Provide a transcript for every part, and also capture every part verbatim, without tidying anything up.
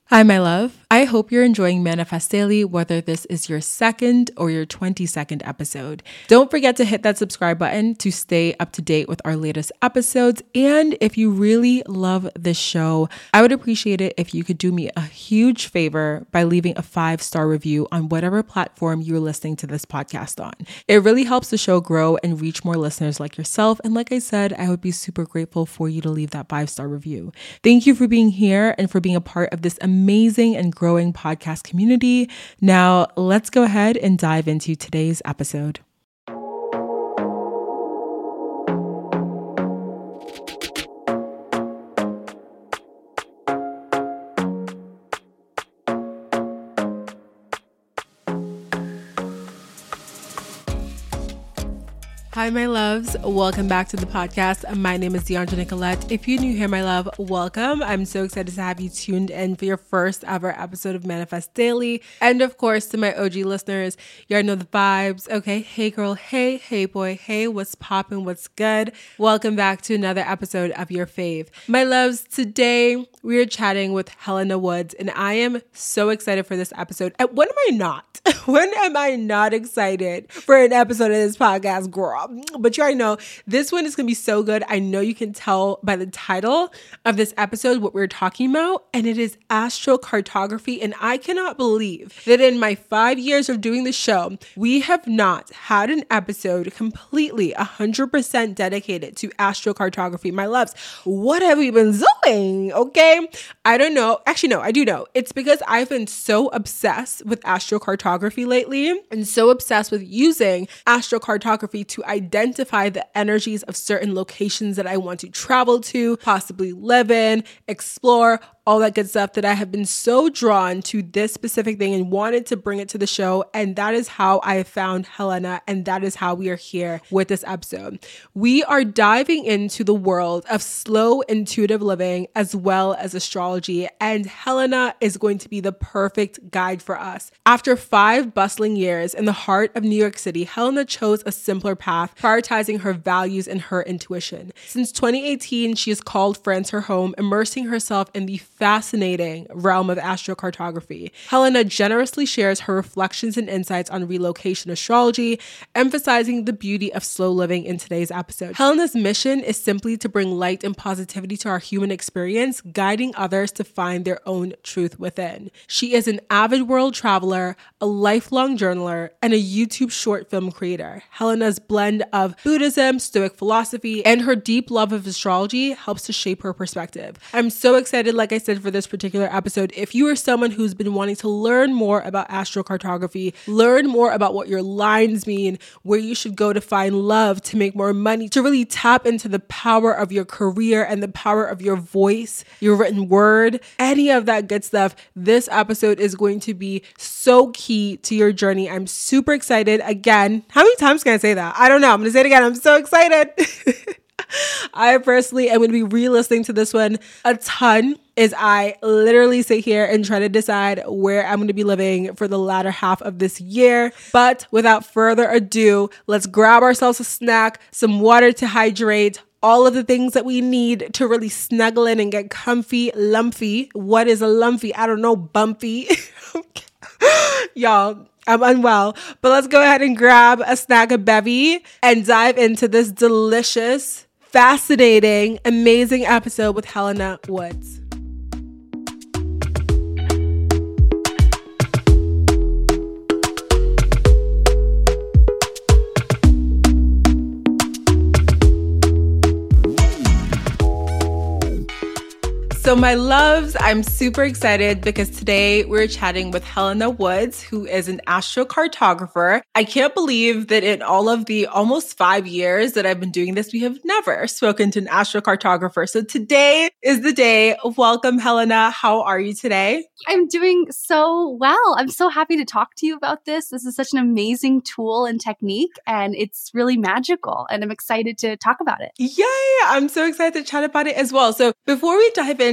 Hi, my love. I hope you're enjoying Manifest Daily, whether this is your second or your twenty-second episode. Don't forget to hit that subscribe button to stay up to date with our latest episodes. And if you really love this show, I would appreciate it if you could do me a huge favor by leaving a five-star review on whatever platform you're listening to this podcast on. It really helps the show grow and reach more listeners like yourself. And like I said, I would be super grateful for you to leave that five-star review. Thank you for being here and for being a part of this amazing and growing podcast community. Now, let's go ahead and dive into today's episode. Hi, my loves. Welcome back to the podcast. My name is Deandra Nicolette. If you're new here, my love, welcome. I'm so excited to have you tuned in for your first ever episode of Manifest Daily. And of course, to my O G listeners, you already know the vibes. Okay, hey girl, hey, hey boy, hey, what's poppin', what's good? Welcome back to another episode of your fave. My loves, today we are chatting with Helena Woods, and I am so excited for this episode. And when am I not? When am I not excited for an episode of this podcast, girl? But you already know this one is going to be so good. I know you can tell by the title of this episode what we're talking about, and it is astrocartography. And I cannot believe that in my five years of doing the show, we have not had an episode completely one hundred percent dedicated to astrocartography. My loves, what have we been doing? Okay. I don't know. Actually, no, I do know. It's because I've been so obsessed with astrocartography lately and so obsessed with using astrocartography to identify the energies of certain locations that I want to travel to, possibly live in, explore, all that good stuff, that I have been so drawn to this specific thing and wanted to bring it to the show. And that is how I found Helena. And that is how we are here with this episode. We are diving into the world of slow, intuitive living as well as astrology. And Helena is going to be the perfect guide for us. After five bustling years in the heart of New York City, Helena chose a simpler path, prioritizing her values and her intuition. Since twenty eighteen, she has called France her home, immersing herself in the fascinating realm of astrocartography. Helena generously shares her reflections and insights on relocation astrology, emphasizing the beauty of slow living in today's episode. Helena's mission is simply to bring light and positivity to our human experience, guiding others to find their own truth within. She is an avid world traveler, a lifelong journaler, and a YouTube short film creator. Helena's blend of Buddhism, Stoic philosophy, and her deep love of astrology helps to shape her perspective. I'm so excited, like I said, for this particular episode. If you are someone who's been wanting to learn more about astrocartography, learn more about what your lines mean, where you should go to find love, to make more money, to really tap into the power of your career and the power of your voice, your written word, any of that good stuff, this episode is going to be so key to your journey. I'm super excited. Again, how many times can I say that? I don't know. I'm going to say it again. I'm so excited. I personally am going to be re-listening to this one a ton as I literally sit here and try to decide where I'm going to be living for the latter half of this year. But without further ado, let's grab ourselves a snack, some water to hydrate, all of the things that we need to really snuggle in and get comfy, lumpy. What is a lumpy? I don't know, bumpy. Y'all, I'm unwell, but let's go ahead and grab a snack of bevy and dive into this delicious, fascinating, amazing episode with Helena Woods. So my loves, I'm super excited because today we're chatting with Helena Woods, who is an astrocartographer. I can't believe that in all of the almost five years that I've been doing this, we have never spoken to an astrocartographer. So today is the day. Welcome, Helena. How are you today? I'm doing so well. I'm so happy to talk to you about this. This is such an amazing tool and technique, and it's really magical, and I'm excited to talk about it. Yay! I'm so excited to chat about it as well. So before we dive into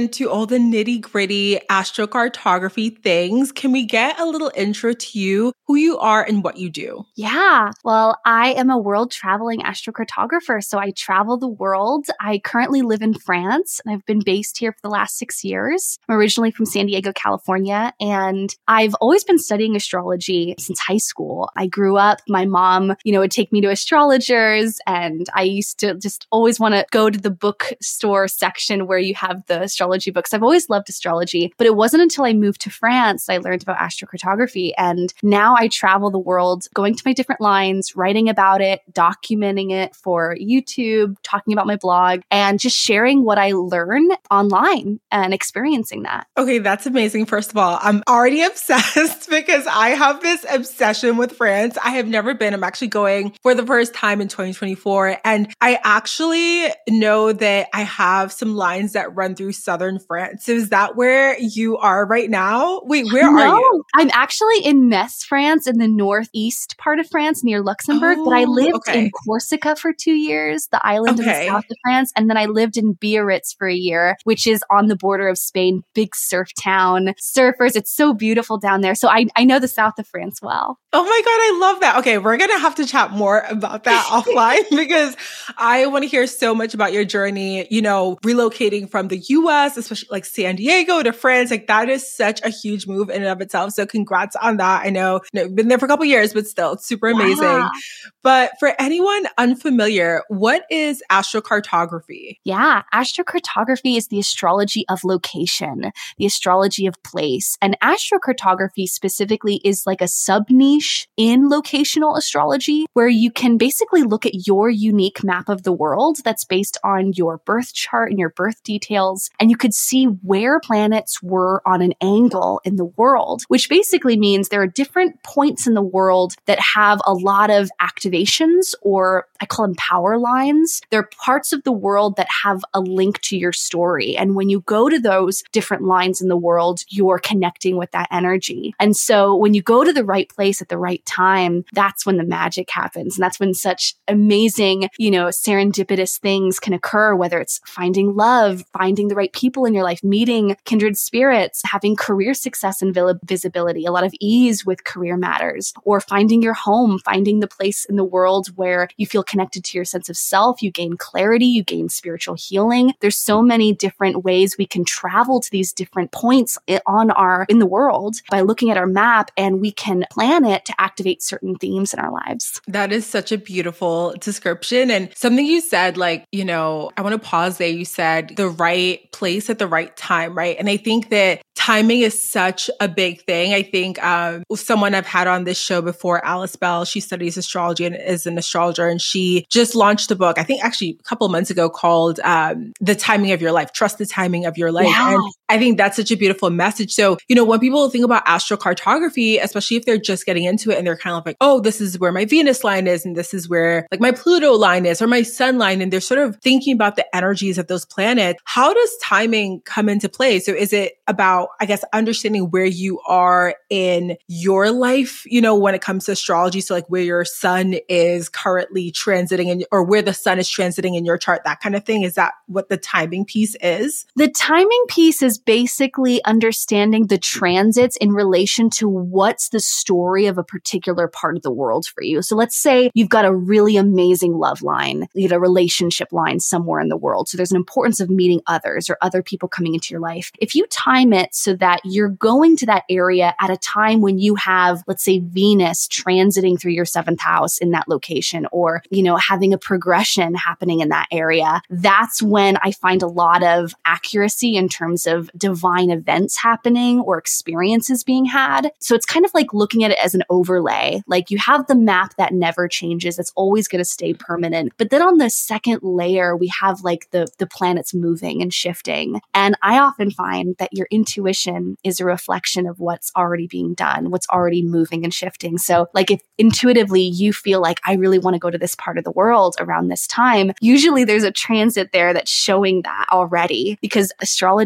into all the nitty gritty astrocartography things, can we get a little intro to you, who you are and what you do? Yeah. Well, I am a world traveling astrocartographer. So I travel the world. I currently live in France and I've been based here for the last six years. I'm originally from San Diego, California, and I've always been studying astrology since high school. I grew up, my mom, you know, would take me to astrologers, and I used to just always want to go to the bookstore section where you have the astrology books. I've always loved astrology, but it wasn't until I moved to France that I learned about astrocartography. And now I travel the world, going to my different lines, writing about it, documenting it for YouTube, talking about my blog, and just sharing what I learn online and experiencing that. Okay, that's amazing. First of all, I'm already obsessed because I have this obsession with France. I have never been. I'm actually going for the first time in twenty twenty-four. And I actually know that I have some lines that run through southern France. So is that where you are right now? Wait, where no, are you? I'm actually in Metz, France, in the northeast part of France near Luxembourg. Oh, but I lived okay. in Corsica for two years, the island okay. in the south of France. And then I lived in Biarritz for a year, which is on the border of Spain, big surf town, surfers. It's so beautiful down there. So I, I know the south of France well. Oh my God, I love that. Okay, we're going to have to chat more about that offline because I want to hear so much about your journey, you know, relocating from the U S, especially like San Diego to France. Like that is such a huge move in and of itself. So congrats on that. I know, you know you've been there for a couple of years, but still it's super amazing. Yeah. But for anyone unfamiliar, what is astrocartography? Yeah, astrocartography is the astrology of location, the astrology of place. And astrocartography specifically is like a sub-niche in locational astrology where you can basically look at your unique map of the world that's based on your birth chart and your birth details. And you could see where planets were on an angle in the world, which basically means there are different points in the world that have a lot of activations, or I call them power lines. They're parts of the world that have a link to your story. And when you go to those different lines in the world, you're connecting with that energy. And so when you go to the right place at the right time, that's when the magic happens. And that's when such amazing, you know, serendipitous things can occur, whether it's finding love, finding the right people in your life, meeting kindred spirits, having career success and visibility, a lot of ease with career matters, or finding your home, finding the place in the world where you feel connected to your sense of self, you gain clarity, you gain spiritual healing. There's so many different ways we can travel to these different points on our, in the world by looking at our map, and we can plan it to activate certain themes in our lives. That is such a beautiful description. And something you said, like, you know, I want to pause there. You said the right place at the right time, right? And I think that timing is such a big thing. I think um, someone I've had on this show before, Alice Bell, she studies astrology and is an astrologer. And she just launched a book, I think actually a couple of months ago, called um, The Timing of Your Life, Trust the Timing of Your Life. Yeah. And I think that's such a beautiful message. So, you know, when people think about astrocartography, especially if they're just getting into it and they're kind of like, oh, this is where my Venus line is, and this is where like my Pluto line is, or my sun line, and they're sort of thinking about the energies of those planets. How does timing come into play? So is it about, I guess, understanding where you are in your life, you know, when it comes to astrology? So like where your sun is currently transiting in, or where the sun is transiting in your chart, that kind of thing. Is that what the timing piece is? The timing piece is basically understanding the transits in relation to what's the story of a particular part of the world for you. So let's say you've got a really amazing love line, you have a relationship line somewhere in the world. So there's an importance of meeting others or other people coming into your life. If you time it so that you're going to that area at a time when you have, let's say, Venus transiting through your seventh house in that location, or, you know, having a progression happening in that area, that's when I find a lot of accuracy in terms of divine events happening or experiences being had. So it's kind of like looking at it as an overlay. Like you have the map that never changes. It's always going to stay permanent. But then on the second layer, we have like the, the planets moving and shifting. And I often find that your intuition is a reflection of what's already being done, what's already moving and shifting. So like if intuitively you feel like I really want to go to this part of the world around this time, usually there's a transit there that's showing that already, because astrology is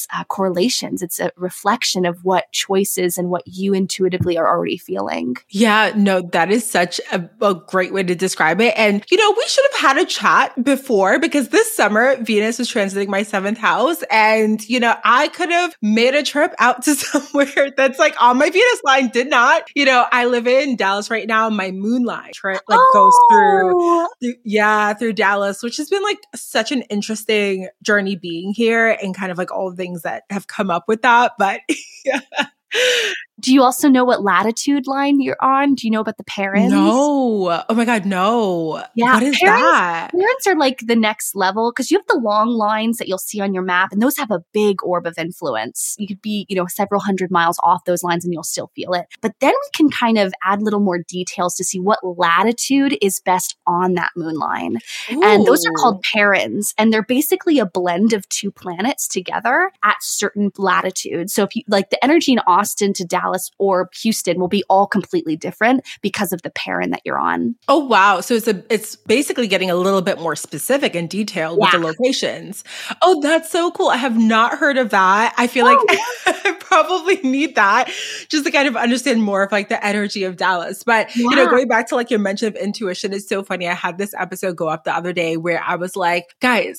is uh, correlations. It's a reflection of what choices and what you intuitively are already feeling. Yeah, no, that is such a, a great way to describe it. And, you know, we should have had a chat before because this summer, Venus was transiting my seventh house. And, you know, I could have made a trip out to somewhere that's like on my Venus line, did not. You know, I live in Dallas right now. My moon line trip like oh. goes through, through, yeah, through Dallas, which has been like such an interesting journey being here and kind of like all the things that have come up with that. But yeah. Do you also know what latitude line you're on? Do you know about the parents? No. Oh my God, no. Yeah. What is parents, that? Parents are like the next level because you have the long lines that you'll see on your map, and those have a big orb of influence. You could be, you know, several hundred miles off those lines and you'll still feel it. But then we can kind of add little more details to see what latitude is best on that moon line. Ooh. And those are called parens. And they're basically a blend of two planets together at certain latitudes. So if you like the energy in Austin to Dallas or Houston will be all completely different because of the paren that you're on. Oh, wow. So it's a, it's basically getting a little bit more specific and detailed yeah. with the locations. Oh, that's so cool. I have not heard of that. I feel oh, like yeah. I probably need that just to kind of understand more of like the energy of Dallas. But, yeah. you know, going back to like your mention of intuition is so funny. I had this episode go up the other day where I was like, guys,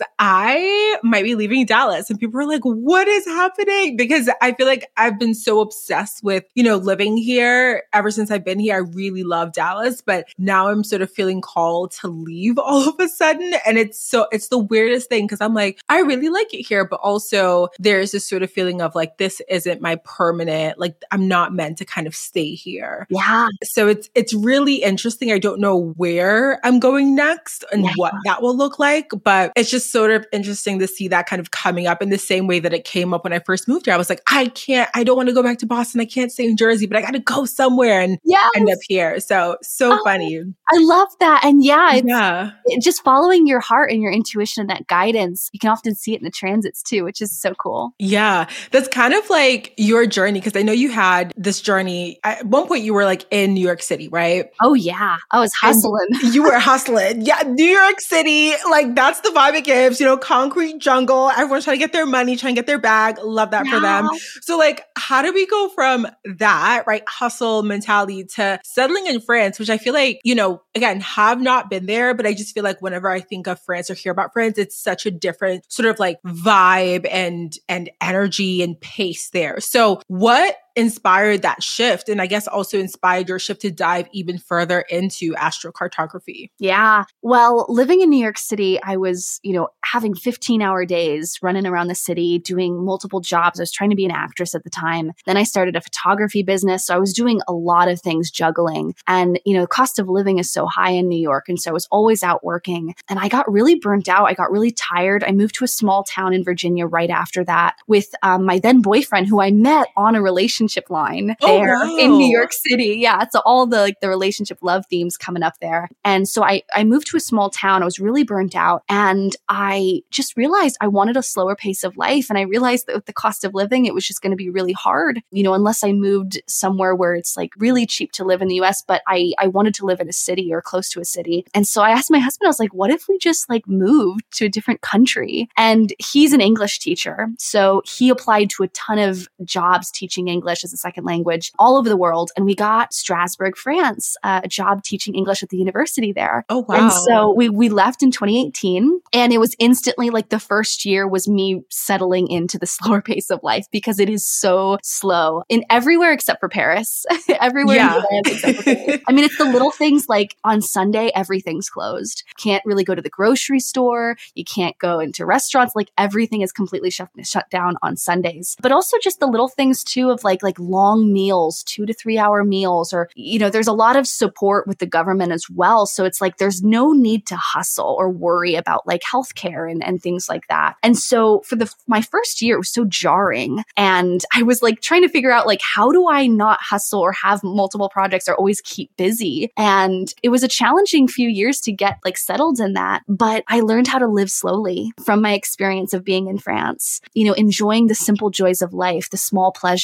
I might be leaving Dallas. And people were like, what is happening? Because I feel like I've been so obsessed with, you know, living here ever since I've been here. I really love Dallas, but now I'm sort of feeling called to leave all of a sudden. And it's so, it's the weirdest thing because I'm like, I really like it here, but also there's this sort of feeling of like, this isn't my permanent, like I'm not meant to kind of stay here. Yeah. So it's, it's really interesting. I don't know where I'm going next and yeah. what that will look like, but it's just sort of interesting to see that kind of coming up in the same way that it came up when I first moved here. I was like, I can't, I don't want to go back to Boston. I can't stay in Jersey, but I got to go somewhere and yes. end up here. So, so oh, funny. I love that. And yeah, it's, yeah. it, just following your heart and your intuition and that guidance, you can often see it in the transits too, which is so cool. Yeah. That's kind of like your journey. Cause I know you had this journey. At one point you were like in New York City, right? Oh yeah. I was hustling. And you were hustling. Yeah. New York City. Like that's the vibe it gives, you know, concrete jungle. Everyone's trying to get their money, trying to get their bag. Love that yeah. for them. So like, how do we go from that, right? Hustle mentality to settling in France, which I feel like, you know, again, have not been there, but I just feel like whenever I think of France or hear about France, it's such a different sort of like vibe and, and energy and pace there. So what inspired that shift? And I guess also inspired your shift to dive even further into astrocartography. Yeah. Well, living in New York City, I was, you know, having fifteen hour days running around the city, doing multiple jobs. I was trying to be an actress at the time. Then I started a photography business. So I was doing a lot of things juggling. And, you know, the cost of living is so high in New York. And so I was always out working. And I got really burnt out. I got really tired. I moved to a small town in Virginia right after that with um, my then boyfriend, who I met on a relationship line there oh, wow. in New York City. Yeah. So all the like the relationship love themes coming up there. And so I, I moved to a small town. I was really burnt out. And I just realized I wanted a slower pace of life. And I realized that with the cost of living, it was just going to be really hard, you know, unless I moved somewhere where it's like really cheap to live in the U S, but I, I wanted to live in a city or close to a city. And so I asked my husband, I was like, what if we just like moved to a different country? And he's an English teacher. So he applied to a ton of jobs teaching English as a second language all over the world. And we got Strasbourg, France, uh, a job teaching English at the university there. Oh, wow. And so we, we left in twenty eighteen. And it was instantly like the first year was me settling into the slower pace of life because it is so slow in everywhere except for Paris. everywhere yeah. in France except for Paris. I mean, it's the little things like on Sunday, everything's closed. Can't really go to the grocery store. You can't go into restaurants. Like everything is completely shut, shut down on Sundays. But also just the little things too of like, like long meals, two to three hour meals, or, you know, there's a lot of support with the government as well. So it's like, there's no need to hustle or worry about like healthcare and, and things like that. And so for the, my first year, it was so jarring. And I was like trying to figure out like, how do I not hustle or have multiple projects or always keep busy? And it was a challenging few years to get like settled in that. But I learned how to live slowly from my experience of being in France, you know, enjoying the simple joys of life, the small pleasures, the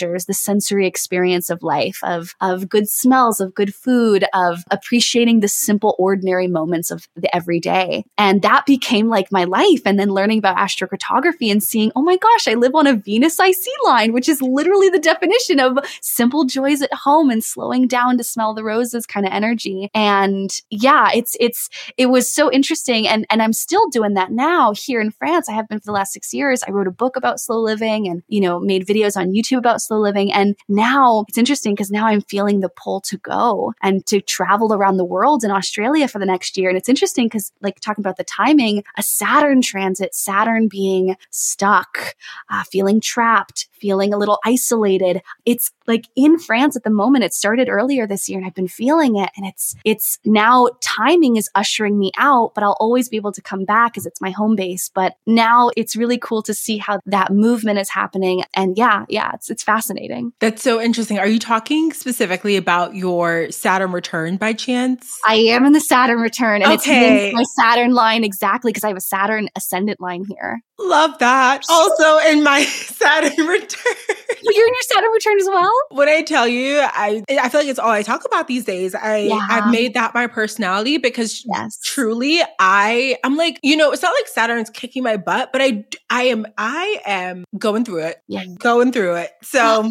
sensory experience of life, of, of good smells, of good food, of appreciating the simple, ordinary moments of the everyday. And that became like my life. And then learning about astrocartography and seeing, oh my gosh, I live on a Venus I C line, which is literally the definition of simple joys at home and slowing down to smell the roses kind of energy. And yeah, it's, it's, it was so interesting. And, and I'm still doing that now here in France. I have been for the last six years. I wrote a book about slow living and, you know, made videos on YouTube about slow living. And now it's interesting because now I'm feeling the pull to go and to travel around the world in Australia for the next year. And it's interesting because, like, talking about the timing, a Saturn transit, Saturn being stuck, uh, feeling trapped, feeling a little isolated. It's like in France at the moment. It started earlier this year and I've been feeling it. And it's, it's now timing is ushering me out, but I'll always be able to come back because it's my home base. But now it's really cool to see how that movement is happening. And yeah, yeah, it's, it's fascinating. That's so interesting. Are you talking specifically about your Saturn return by chance? I am in the Saturn return and okay. It's my Saturn line exactly because I have a Saturn ascendant line here. Love that. Also in my Saturn return. You're in your Saturn return as well? When I tell you, I I feel like it's all I talk about these days. I, yeah. I've made that my personality because yes. truly I, I'm like, you know, it's not like Saturn's kicking my butt, but I, I am, I am going through it. Yeah. Going through it. So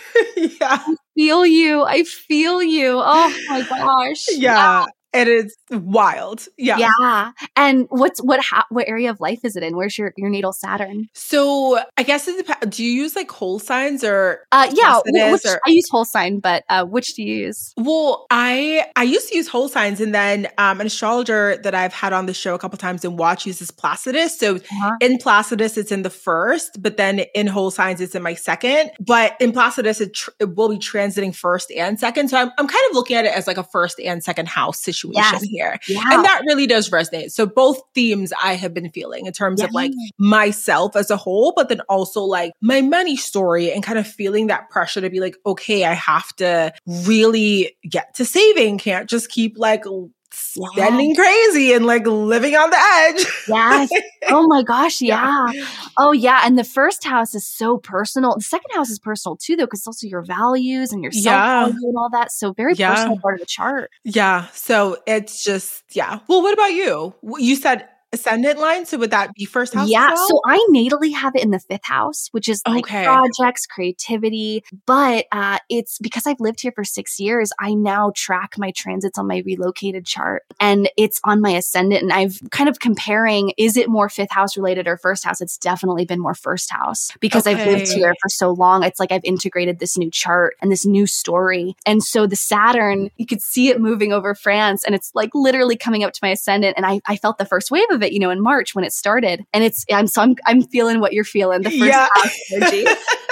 yeah. I feel you. I feel you. Oh my gosh. Yeah. yeah. It is wild. Yeah. Yeah. And what's, what, ha- what area of life is it in? Where's your, your natal Saturn? So I guess it depends. Do you use like whole signs or? Uh, yeah. Which, or- I use whole sign, but, uh, which do you use? Well, I, I used to use whole signs and then, um, an astrologer that I've had on the show a couple times and watch uses Placidus. So uh-huh. in Placidus, it's in the first, but then in whole signs, it's in my second, but in Placidus, it, tr- it will be transiting first and second. So I'm, I'm kind of looking at it as like a first and second house situation. Yes. Here. Yeah. And that really does resonate. So both themes I have been feeling in terms yeah. of like myself as a whole, but then also like my money story and kind of feeling that pressure to be like, okay, I have to really get to saving. Can't just keep like spending yeah. crazy and like living on the edge. Yes. Oh my gosh. Yeah. yeah. Oh yeah. And the first house is so personal. The second house is personal too, though, because it's also your values and your self-value yeah. and all that. So very yeah. personal part of the chart. Yeah. So it's just, yeah. Well, what about you? You said ascendant line. So would that be first house? Yeah. As well? So I natally have it in the fifth house, which is like okay. projects, creativity. But uh, it's because I've lived here for six years, I now track my transits on my relocated chart and it's on my ascendant. And I've kind of comparing, is it more fifth house related or first house? It's definitely been more first house because okay. I've lived here for so long. It's like I've integrated this new chart and this new story. And so the Saturn, you could see it moving over France and it's like literally coming up to my ascendant. And I, I felt the first wave of it, you know, in March when it started. And it's, I'm, so I'm, I'm feeling what you're feeling, the first yeah. house energy.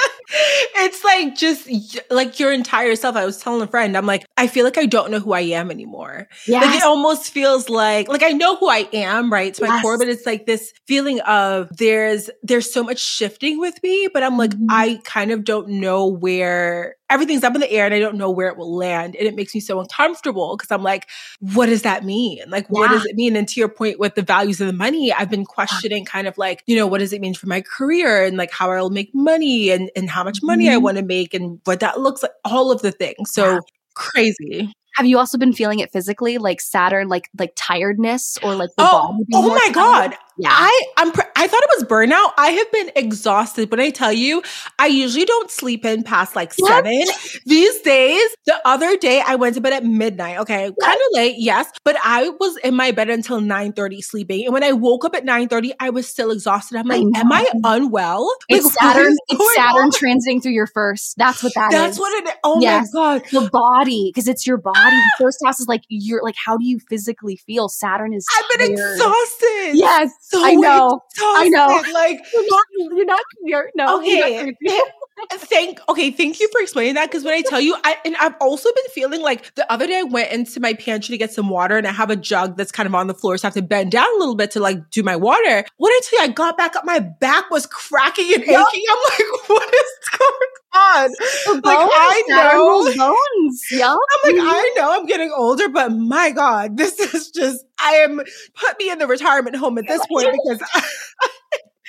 It's like just like your entire self. I was telling a friend, I'm like, I feel like I don't know who I am anymore. Yes. Like it almost feels like, like I know who I am, right? To my yes. core, but it's like this feeling of there's, there's so much shifting with me, but I'm like, mm-hmm. I kind of don't know where everything's up in the air and I don't know where it will land. And it makes me so uncomfortable because I'm like, what does that mean? Like, yeah. what does it mean? And to your point with the values of the money, I've been questioning kind of like, you know, what does it mean for my career and like how I'll make money and, and how much money mm-hmm. I want to make and what that looks like, all of the things. So yeah. crazy. Have you also been feeling it physically, like Saturn, like like tiredness or like the oh, body? Oh my tired? God. Yeah. I I'm pr- I thought it was burnout. I have been exhausted. When I tell you, I usually don't sleep in past like what? seven. These days, the other day I went to bed at midnight. Okay, kind of late, yes, but I was in my bed until nine thirty sleeping. And when I woke up at nine thirty, I was still exhausted. I'm like, I am I unwell? It's like, Saturn. It's Saturn on? transiting through your first. That's what that That's is. That's what it is. Oh yes. my God. The body, because it's your body. The first house is like, you're like, how do you physically feel? Saturn is I've been tired. exhausted. Yes, so I know. Exhausted. I know. Like you're not, you're not, you're, no. Okay. You're Thank, okay, thank you for explaining that. Because when I tell you, I and I've also been feeling like the other day I went into my pantry to get some water and I have a jug that's kind of on the floor, so I have to bend down a little bit to like do my water. When I tell you, I got back up, my back was cracking and yep. aching. I'm like, what is going on? The like bones, I know bones. Yep. I'm like, I know I'm getting older, but my God, this is just I am put me in the retirement home at this point because. I,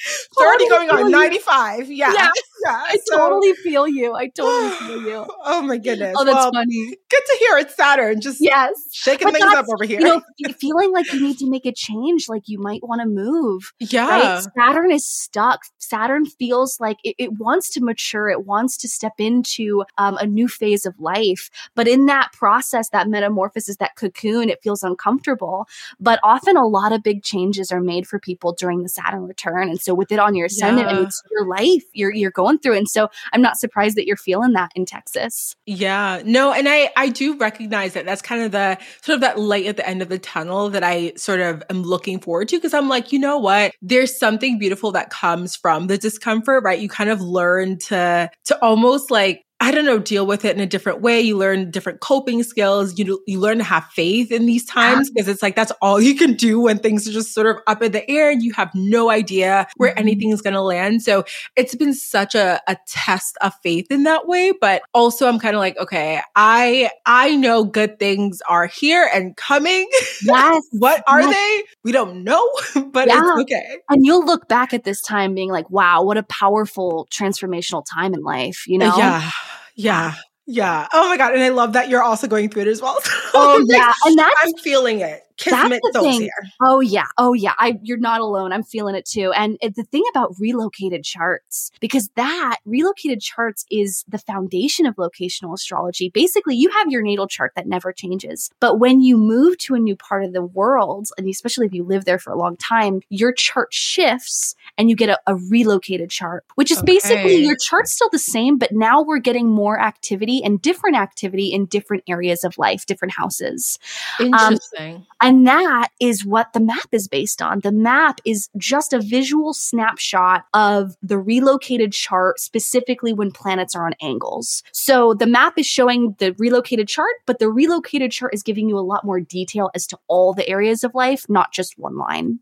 thirty going on ninety-five. Yeah. Yeah. yeah. I So, totally feel you. I totally feel you. oh my goodness. Oh, that's well, funny. Good to hear it's Saturn. Just Yes. shaking But things up over here. You know, feeling like you need to make a change, like you might want to move. Yeah. Right? Saturn is stuck. Saturn feels like it, it wants to mature. It wants to step into um, a new phase of life. But in that process, that metamorphosis, that cocoon, it feels uncomfortable. But often a lot of big changes are made for people during the Saturn return. And so with it on your ascendant, Yeah. and it's your life you're you're going through. And so I'm not surprised that you're feeling that in Texas. Yeah, no, and I, I do recognize that that's kind of the sort of that light at the end of the tunnel that I sort of am looking forward to, because I'm like, you know what? There's something beautiful that comes from the discomfort, right? You kind of learn to, to almost like, I don't know, deal with it in a different way. You learn different coping skills. You you learn to have faith in these times, because it's like that's all you can do when things are just sort of up in the air and you have no idea where Mm-hmm. anything is going to land. So it's been such a, a test of faith in that way. But also I'm kind of like, okay, I I know good things are here and coming. Yes. What are yes. they? We don't know, but Yeah. it's okay. And you'll look back at this time being like, wow, what a powerful transformational time in life, you know? Yeah. Yeah. Yeah. Oh my God. And I love that you're also going through it as well. Oh, yeah. And that's, I'm feeling it. that's Kismet the souls thing. here. Oh, yeah. Oh, yeah. I, you're not alone. I'm feeling it too. And it, the thing about relocated charts, because that relocated charts is the foundation of locational astrology. Basically, you have your natal chart that never changes. But when you move to a new part of the world, and especially if you live there for a long time, your chart shifts and you get a, a relocated chart, which is Okay. basically your chart's still the same, but now we're getting more activity and different activity in different areas of life, different houses. Interesting. Um, and that is what the map is based on. The map is just a visual snapshot of the relocated chart, specifically when planets are on angles. So the map is showing the relocated chart, but the relocated chart is giving you a lot more detail as to all the areas of life, not just one line.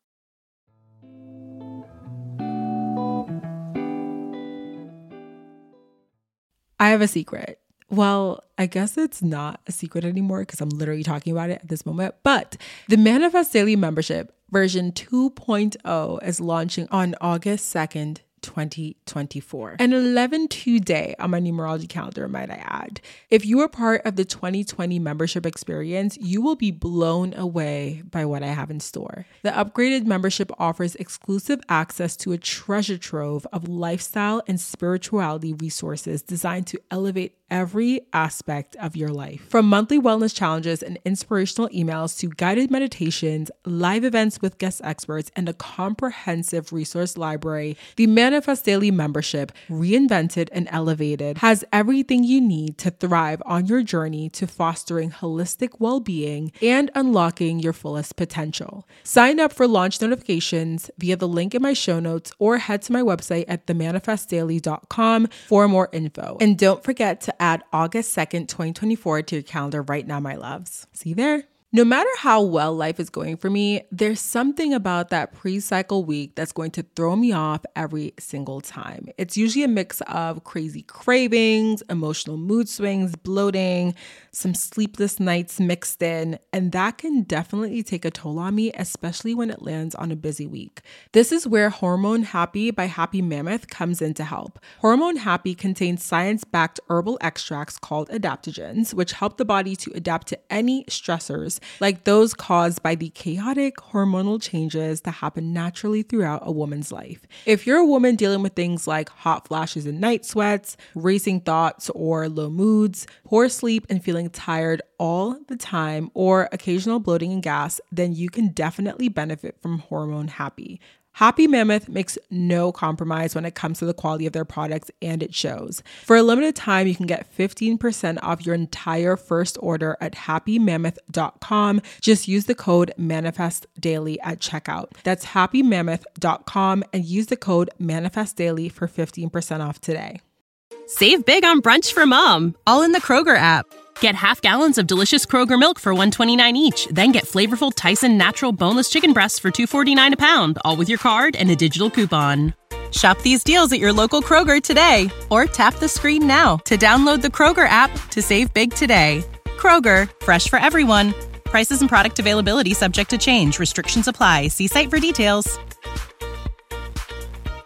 I have a secret. Well, I guess it's not a secret anymore because I'm literally talking about it at this moment. But the Manifest Daily membership version two point oh is launching on August second, twenty twenty-four. An eleven two day on my numerology calendar, might I add. If you are part of the twenty twenty membership experience, you will be blown away by what I have in store. The upgraded membership offers exclusive access to a treasure trove of lifestyle and spirituality resources designed to elevate every aspect of your life. From monthly wellness challenges and inspirational emails to guided meditations, live events with guest experts, and a comprehensive resource library, the Manifest Daily membership, reinvented and elevated, has everything you need to thrive on your journey to fostering holistic well-being and unlocking your fullest potential. Sign up for launch notifications via the link in my show notes or head to my website at the manifest daily dot com for more info. And don't forget to add August second, twenty twenty-four to your calendar right now, my loves. See you there. No matter how well life is going for me, there's something about that pre-cycle week that's going to throw me off every single time. It's usually a mix of crazy cravings, emotional mood swings, bloating, some sleepless nights mixed in, and that can definitely take a toll on me, especially when it lands on a busy week. This is where Hormone Happy by Happy Mammoth comes in to help. Hormone Happy contains science-backed herbal extracts called adaptogens, which help the body to adapt to any stressors like those caused by the chaotic hormonal changes that happen naturally throughout a woman's life. If you're a woman dealing with things like hot flashes and night sweats, racing thoughts or low moods, poor sleep and feeling tired all the time, or occasional bloating and gas, then you can definitely benefit from Hormone Happy. Happy Mammoth makes no compromise when it comes to the quality of their products, and it shows. For a limited time, you can get fifteen percent off your entire first order at happy mammoth dot com. Just use the code MANIFESTDAILY at checkout. That's happy mammoth dot com and use the code MANIFESTDAILY for fifteen percent off today. Save big on brunch for mom, all in the Kroger app. Get half gallons of delicious Kroger milk for one dollar and twenty-nine cents each. Then get flavorful Tyson natural boneless chicken breasts for two dollars and forty-nine cents a pound, all with your card and a digital coupon. Shop these deals at your local Kroger today, or tap the screen now to download the Kroger app to save big today. Kroger, fresh for everyone. Prices and product availability subject to change. Restrictions apply. See site for details.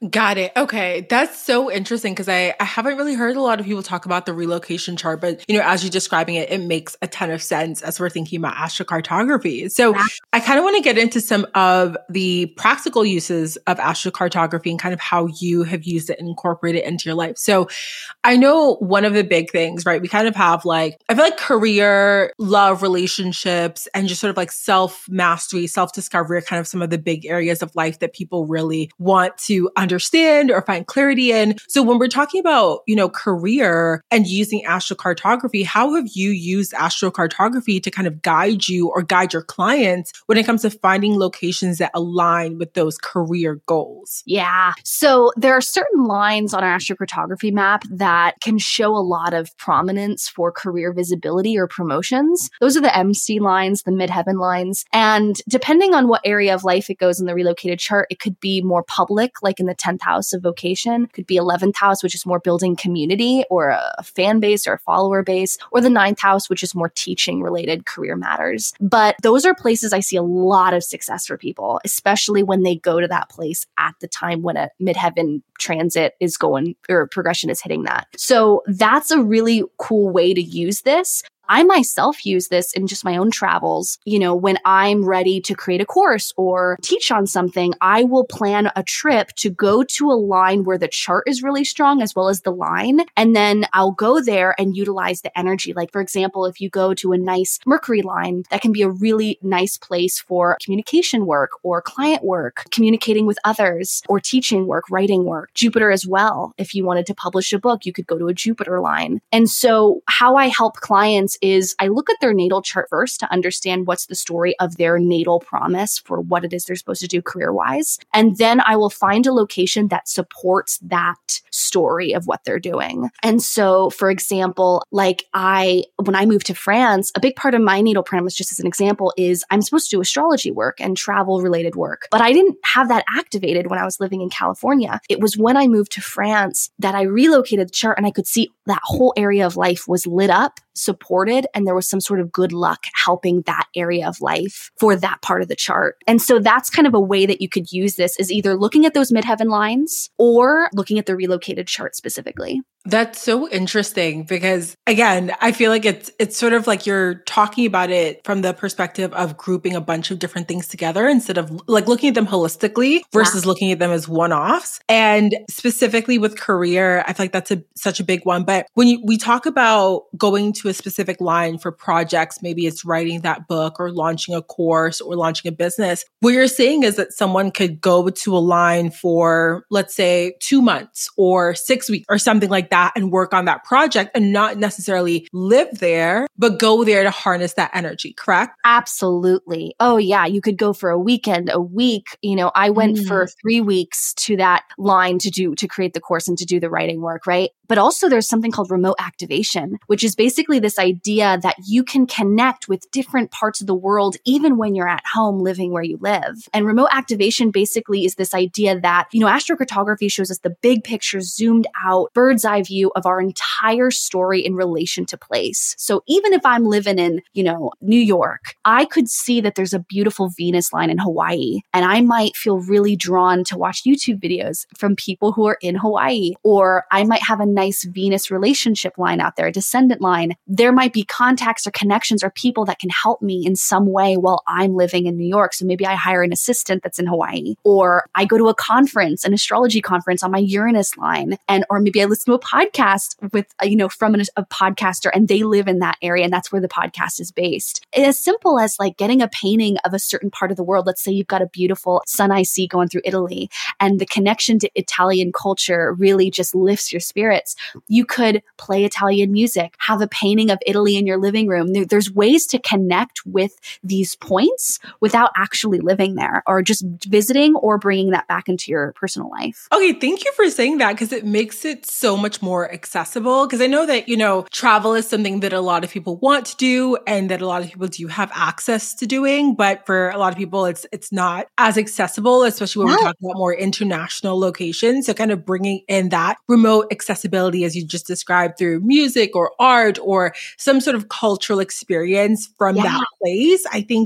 Got it. Okay. That's so interesting because I, I haven't really heard a lot of people talk about the relocation chart, but you know, as you're describing it, it makes a ton of sense as we're thinking about astrocartography. So yeah. I kind of want to get into some of the practical uses of astrocartography and kind of how you have used it and incorporated it into your life. So I know one of the big things, right? We kind of have like, I feel like career, love, relationships, and just sort of like self-mastery, self-discovery are kind of some of the big areas of life that people really want to understand or find clarity in. So when we're talking about, you know, career and using astrocartography, how have you used astrocartography to kind of guide you or guide your clients when it comes to finding locations that align with those career goals? Yeah. So there are certain lines on our astrocartography map that can show a lot of prominence for career visibility or promotions. Those are the M C lines, the midheaven lines. And depending on what area of life it goes in the relocated chart, it could be more public, like in the tenth house of vocation, could be eleventh house, which is more building community or a fan base or a follower base, or the ninth house, which is more teaching related career matters. But those are places I see a lot of success for people, especially when they go to that place at the time when a midheaven transit is going or progression is hitting that. So that's a really cool way to use this. I myself use this in just my own travels. You know, when I'm ready to create a course or teach on something, I will plan a trip to go to a line where the chart is really strong as well as the line. And then I'll go there and utilize the energy. Like, for example, if you go to a nice Mercury line, that can be a really nice place for communication work or client work, communicating with others, or teaching work, writing work. Jupiter as well. If you wanted to publish a book, you could go to a Jupiter line. And so how I help clients is I look at their natal chart first to understand what's the story of their natal promise for what it is they're supposed to do career-wise. And then I will find a location that supports that story of what they're doing. And so, for example, like I, when I moved to France, a big part of my natal promise, just as an example, is I'm supposed to do astrology work and travel related work. But I didn't have that activated when I was living in California. It was when I moved to France that I relocated the chart and I could see that whole area of life was lit up, supported, and there was some sort of good luck helping that area of life for that part of the chart. And so that's kind of a way that you could use this, is either looking at those midheaven lines or looking at the relocated chart specifically. That's so interesting because, again, I feel like it's it's sort of like you're talking about it from the perspective of grouping a bunch of different things together instead of like looking at them holistically versus yeah. looking at them as one-offs. And specifically with career, I feel like that's a such a big one. But when you, we talk about going to a specific line for projects, maybe it's writing that book or launching a course or launching a business, what you're saying is that someone could go to a line for, let's say, two months or six weeks or something like that. and work on that project and not necessarily live there, but go there to harness that energy, correct? Absolutely. Oh yeah. You could go for a weekend, a week. You know, I went mm. for three weeks to that line to do, to create the course and to do the writing work, right? But also there's something called remote activation, which is basically this idea that you can connect with different parts of the world, even when you're at home living where you live. And remote activation basically is this idea that, you know, astrocartography shows us the big picture, zoomed out, bird's eye view of our entire story in relation to place. So even if I'm living in, you know, New York, I could see that there's a beautiful Venus line in Hawaii, and I might feel really drawn to watch YouTube videos from people who are in Hawaii, or I might have a nice Venus relationship line out there, a descendant line. There might be contacts or connections or people that can help me in some way while I'm living in New York. So maybe I hire an assistant that's in Hawaii, or I go to a conference, an astrology conference on my Uranus line, and or maybe I listen to a podcast with, you know, from an, a podcaster and they live in that area and that's where the podcast is based. It's as simple as like getting a painting of a certain part of the world. Let's say you've got a beautiful sun I C going through Italy and the connection to Italian culture really just lifts your spirits. You could play Italian music, have a painting of Italy in your living room. There, there's ways to connect with these points without actually living there or just visiting or bringing that back into your personal life. Okay, thank you for saying that because it makes it so much more accessible. Because I know that, you know, travel is something that a lot of people want to do and that a lot of people do have access to doing. But for a lot of people, it's it's not as accessible, especially when yeah. we're talking about more international locations. So kind of bringing in that remote accessibility, as you just described, through music or art or some sort of cultural experience from yeah. that place, I think yeah. is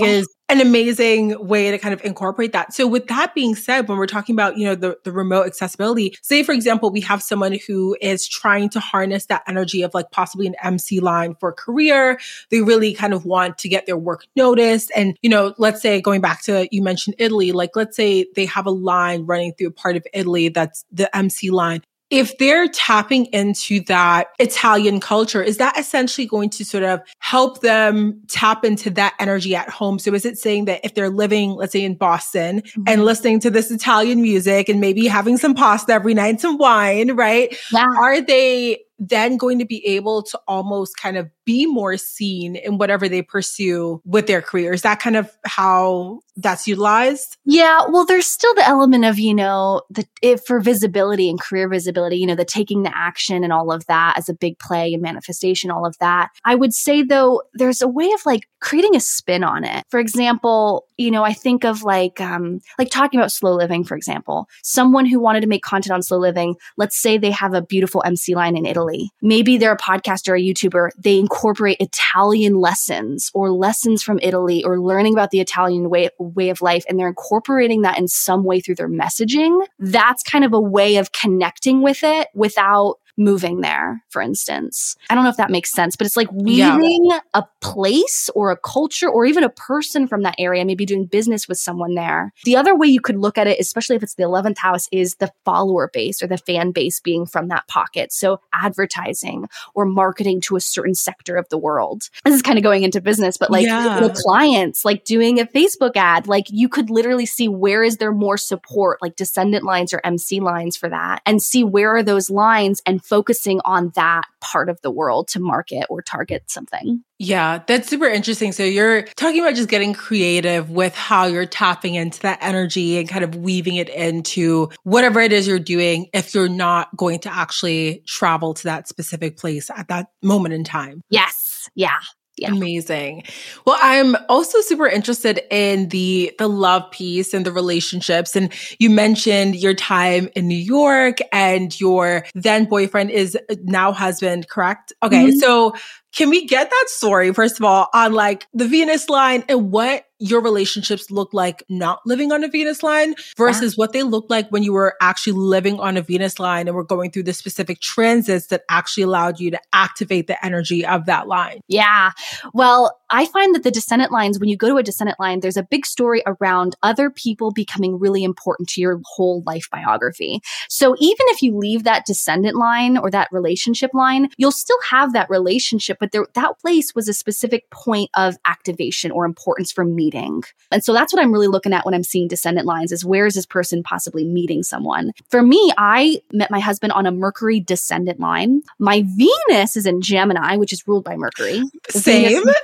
an amazing way to kind of incorporate that. So with that being said, when we're talking about, you know, the, the remote accessibility, say, for example, we have someone who is trying to harness that energy of like possibly an M C line for a career. They really kind of want to get their work noticed. And, you know, let's say going back to, you mentioned Italy, like let's say they have a line running through a part of Italy that's the M C line. If they're tapping into that Italian culture, is that essentially going to sort of help them tap into that energy at home? So is it saying that if they're living, let's say in Boston, mm-hmm. and listening to this Italian music and maybe having some pasta every night and some wine, right? Yeah. Are they then going to be able to almost kind of be more seen in whatever they pursue with their career? Is that kind of how that's utilized? Yeah. Well, there's still the element of, you know, the if for visibility and career visibility, you know, the taking the action and all of that as a big play and manifestation, all of that. I would say though, there's a way of like creating a spin on it. For example, you know, I think of like, um, like talking about slow living, for example, someone who wanted to make content on slow living, let's say they have a beautiful M C line in Italy. Maybe they're a podcaster or a YouTuber. They incorporate Italian lessons or lessons from Italy or learning about the Italian way, way of life. And they're incorporating that in some way through their messaging. That's kind of a way of connecting with it without moving there, for instance. I don't know if that makes sense, but it's like weaving yeah. a place or a culture or even a person from that area, maybe doing business with someone there. The other way you could look at it, especially if it's the eleventh house, is the follower base or the fan base being from that pocket. So advertising or marketing to a certain sector of the world. This is kind of going into business, but like yeah. you know, clients, like doing a Facebook ad, like you could literally see where is there more support, like descendant lines or M C lines for that, and see where are those lines and focusing on that part of the world to market or target something. Yeah, that's super interesting. So you're talking about just getting creative with how you're tapping into that energy and kind of weaving it into whatever it is you're doing if you're not going to actually travel to that specific place at that moment in time. Yes. Yeah. Yeah. Amazing. Well, I'm also super interested in the the love piece and the relationships. And you mentioned your time in New York and your then boyfriend is now husband, correct? Okay. Mm-hmm. So can we get that story, first of all, on like the Venus line and what your relationships look like not living on a Venus line versus yeah. what they look like when you were actually living on a Venus line and were going through the specific transits that actually allowed you to activate the energy of that line? Yeah. Well, I find that the descendant lines, when you go to a descendant line, there's a big story around other people becoming really important to your whole life biography. So even if you leave that descendant line or that relationship line, you'll still have that relationship, but there, that place was a specific point of activation or importance for meeting. And so that's what I'm really looking at when I'm seeing descendant lines is where is this person possibly meeting someone? For me, I met my husband on a Mercury descendant line. My Venus is in Gemini, which is ruled by Mercury. Same. Venus-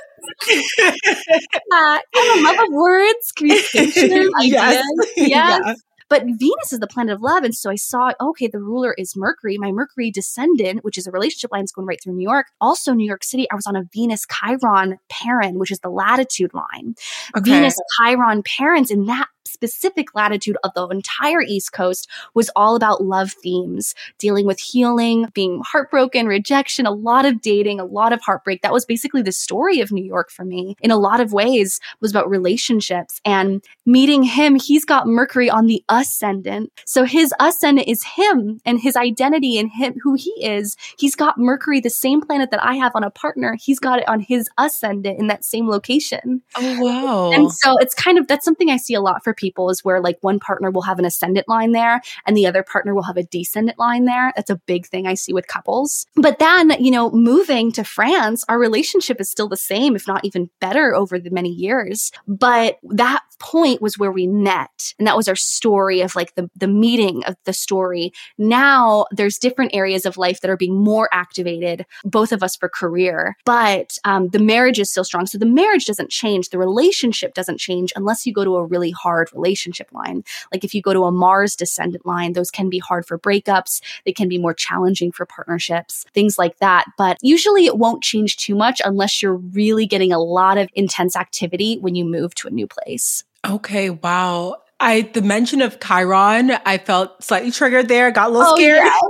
uh, I'm a love of words, communication, yes. ideas. Yes. Yeah. But Venus is the planet of love. And so I saw, okay, the ruler is Mercury. My Mercury descendant, which is a relationship line, is going right through New York. Also, New York City, I was on a Venus Chiron parent, which is the latitude line. Okay. Venus Chiron parents in that specific latitude of the entire East Coast was all about love themes, dealing with healing, being heartbroken, rejection, a lot of dating, a lot of heartbreak. That was basically the story of New York for me. In a lot of ways, was about relationships. And meeting him, he's got Mercury on the ascendant. So his ascendant is him and his identity and him, who he is. He's got Mercury, the same planet that I have on a partner. He's got it on his ascendant in that same location. Oh, wow. And so it's kind of, that's something I see a lot for people is where like one partner will have an ascendant line there and the other partner will have a descendant line there. That's a big thing I see with couples. But then, you know, moving to France, our relationship is still the same, if not even better over the many years. But that point was where we met. And that was our story of like the, the meeting of the story. Now there's different areas of life that are being more activated, both of us for career, but um, the marriage is still strong. So the marriage doesn't change. The relationship doesn't change unless you go to a really hard relationship line. Like if you go to a Mars descendant line, those can be hard for breakups. They can be more challenging for partnerships, things like that. But usually it won't change too much unless you're really getting a lot of intense activity when you move to a new place. Okay. Wow. I, the mention of Chiron, I felt slightly triggered there, got a little oh, scared. Yeah.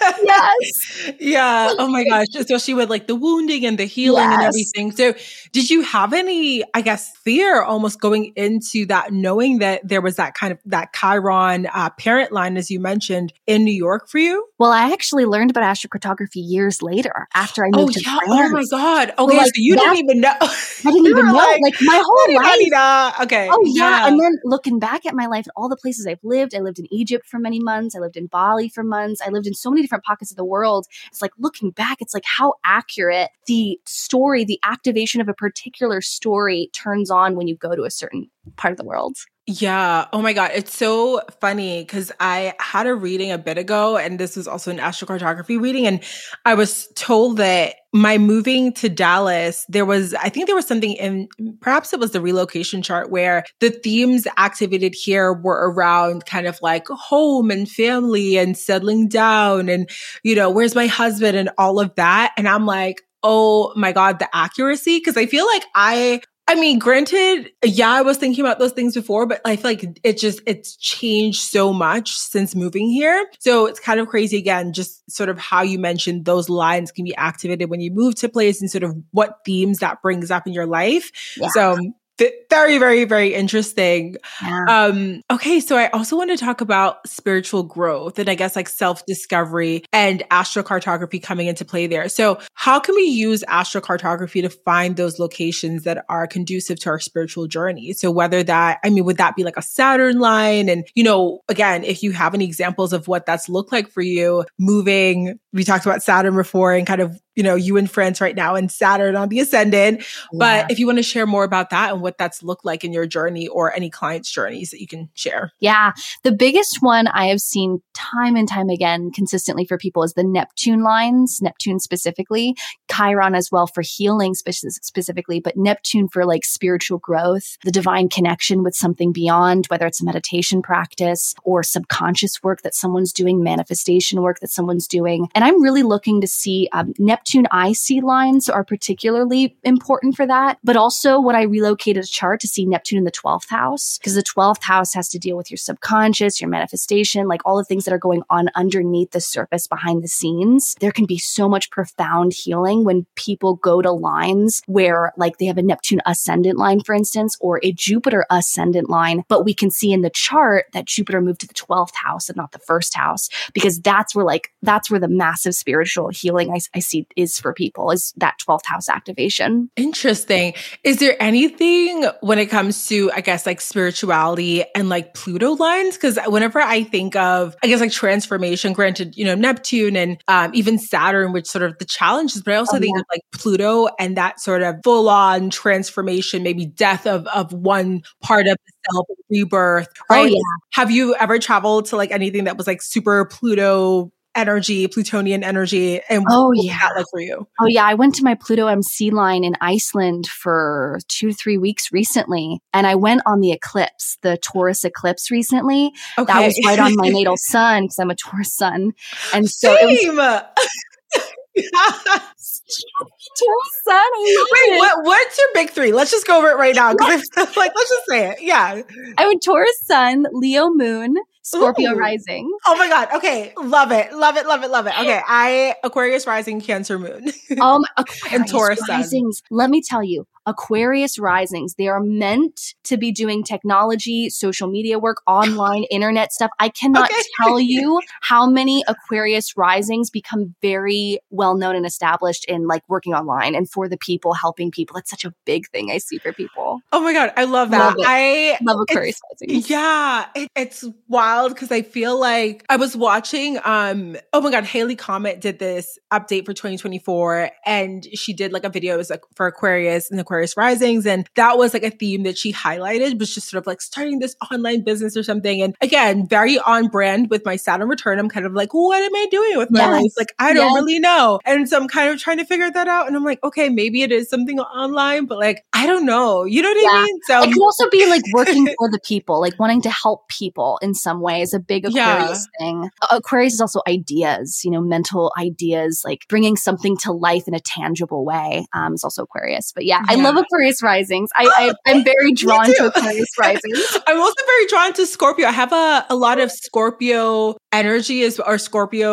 Yes. Yeah. Oh my gosh. Especially with like the wounding and the healing yes. and everything. So did you have any, I guess, fear almost going into that, knowing that there was that kind of that Chiron uh, parent line, as you mentioned, in New York for you? Well, I actually learned about astrocartography years later after I moved oh, to yeah. France. Oh my God. Okay. So, like, so you that, didn't even know. I didn't even know. Like, like my whole life. Okay. Oh yeah. yeah. And then looking back at my life and all the places I've lived, I lived in Egypt for many months. I lived in Bali for months. I lived in so many different pockets of the world. It's like looking back, it's like how accurate the story, the activation of a particular story turns on when you go to a certain part of the world. Yeah. Oh my God. It's so funny because I had a reading a bit ago, and this was also an astrocartography reading. And I was told that my moving to Dallas, there was, I think there was something in, perhaps it was the relocation chart where the themes activated here were around kind of like home and family and settling down and, you know, where's my husband and all of that. And I'm like, oh my God, the accuracy. Cause I feel like I, I mean, granted, yeah, I was thinking about those things before, but I feel like it just, it's changed so much since moving here. So it's kind of crazy again, just sort of how you mentioned those lines can be activated when you move to place and sort of what themes that brings up in your life. Yeah. So very, very, very interesting. Yeah. Um, okay. So I also want to talk about spiritual growth and I guess like self-discovery and astrocartography coming into play there. So how can we use astrocartography to find those locations that are conducive to our spiritual journey? So whether that, I mean, would that be like a Saturn line? And, you know, again, if you have any examples of what that's looked like for you moving, we talked about Saturn before and kind of, you know, you in France right now and Saturn on the ascendant. Yeah. But if you want to share more about that and what that's looked like in your journey or any clients' journeys that you can share. Yeah. The biggest one I have seen time and time again consistently for people is the Neptune lines, Neptune specifically, Chiron as well for healing spe- specifically, but Neptune for like spiritual growth, the divine connection with something beyond, whether it's a meditation practice or subconscious work that someone's doing, manifestation work that someone's doing. And I'm really looking to see um, Neptune I C lines are particularly important for that. But also when I relocated a chart to see Neptune in the twelfth house, because the twelfth house has to deal with your subconscious, your manifestation, like all the things that are going on underneath the surface behind the scenes. There can be so much profound healing when people go to lines where like they have a Neptune ascendant line, for instance, or a Jupiter ascendant line, but we can see in the chart that Jupiter moved to the twelfth house and not the first house, because that's where like, that's where the massive spiritual healing I, I see is for people, is that twelfth house activation. Interesting. Is there anything when it comes to, I guess, like spirituality and like Pluto lines? Because whenever I think of, I guess, like transformation, granted, you know, Neptune and um, even Saturn, which sort of the challenges, but I also oh, think yeah. of like Pluto and that sort of full on transformation, maybe death of, of one part of the self, rebirth, right? Oh, yeah. Have you ever traveled to like anything that was like super Pluto energy, Plutonian energy, and oh, what yeah. was that like for you? Oh yeah, I went to my Pluto M C line in Iceland for two, three weeks recently, and I went on the eclipse, the Taurus eclipse recently. Okay. That was right on my natal sun because I'm a Taurus sun, and so Same. it was. Taurus sun. Wait, what? What's your big three? Let's just go over it right now because like let's just say it. Yeah, I'm a Taurus sun, Leo moon, Scorpio Ooh. rising. Oh my God. Okay. Love it. Love it. Love it. Love it. Okay. I, Aquarius rising, Cancer moon. Um, Aquarius and Taurus risings. Sun. Let me tell you, Aquarius risings, they are meant to be doing technology, social media work, online, internet stuff. I cannot okay. tell you how many Aquarius risings become very well known and established in like working online and for the people, helping people. It's such a big thing I see for people. Oh my God. I love that. Love I love Aquarius risings. Yeah. It, it's wild because I feel like I was watching, um, oh my God, Haley Comet did this update for twenty twenty-four and she did like a video, it was like for Aquarius and Aquarius risings. And that was like a theme that she highlighted, was just sort of like starting this online business or something. And again, very on brand with my Saturn return. I'm kind of like, what am I doing with my yes. life? Like, I don't yes. really know. And so I'm kind of trying to figure that out. And I'm like, okay, maybe it is something online, but like, I don't know. You know what yeah. I mean? So it could also be like working for the people, like wanting to help people in some way is a big Aquarius yeah. thing. Aquarius is also ideas, you know, mental ideas, like bringing something to life in a tangible way. Um, it's also Aquarius. But yeah, yeah. I love Aquarius risings. I, I, I'm very drawn to Aquarius risings. I'm also very drawn to Scorpio. I have a, a lot of Scorpio energy as or Scorpio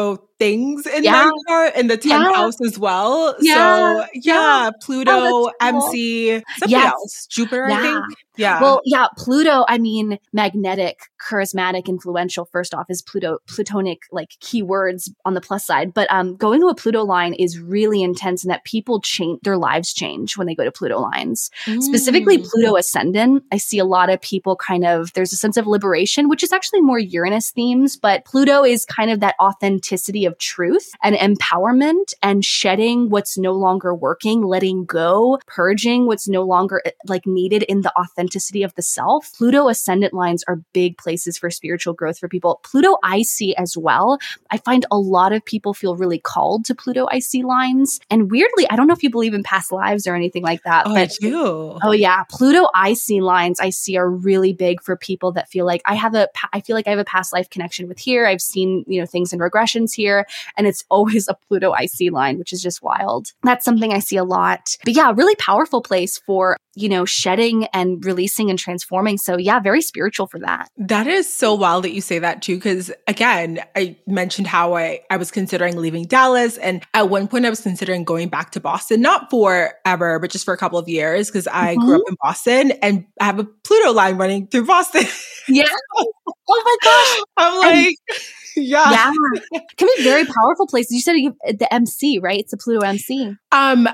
things in Yeah. my chart in the tenth Yeah. house as well. Yeah. So yeah, Yeah. Pluto, Oh, that's cool. M C, something Yes. else. Jupiter, I Yeah. think. Yeah. Well, yeah, Pluto, I mean, magnetic, charismatic, influential, first off, is Pluto, Plutonic, like keywords on the plus side. But um, going to a Pluto line is really intense in that people change, their lives change when they go to Pluto lines. Mm. Specifically, Pluto ascendant, I see a lot of people kind of, there's a sense of liberation, which is actually more Uranus themes, but Pluto is kind of that authenticity of truth and empowerment and shedding what's no longer working, letting go, purging what's no longer like needed in the authenticity of the self. Pluto ascendant lines are big places for spiritual growth for people. Pluto I C as well. I find a lot of people feel really called to Pluto I C lines. And weirdly, I don't know if you believe in past lives or anything like that. Oh, but I do. Oh yeah, Pluto I C lines I see are really big for people that feel like I have a, I feel like I have a past life connection with here. I've seen, you know, things in regressions here, and it's always a Pluto I C line, which is just wild. That's something I see a lot. But yeah, really powerful place for, you know, shedding and releasing and transforming. So yeah, very spiritual for that. That is so wild that you say that too. Cause again, I mentioned how I, I was considering leaving Dallas. And at one point I was considering going back to Boston, not forever, but just for a couple of years. Cause I Mm-hmm. grew up in Boston and I have a Pluto line running through Boston. Yeah. Oh my gosh. I'm like, yeah. Yeah. Can be very powerful places. You said you, the M C, right? It's a Pluto M C. Um,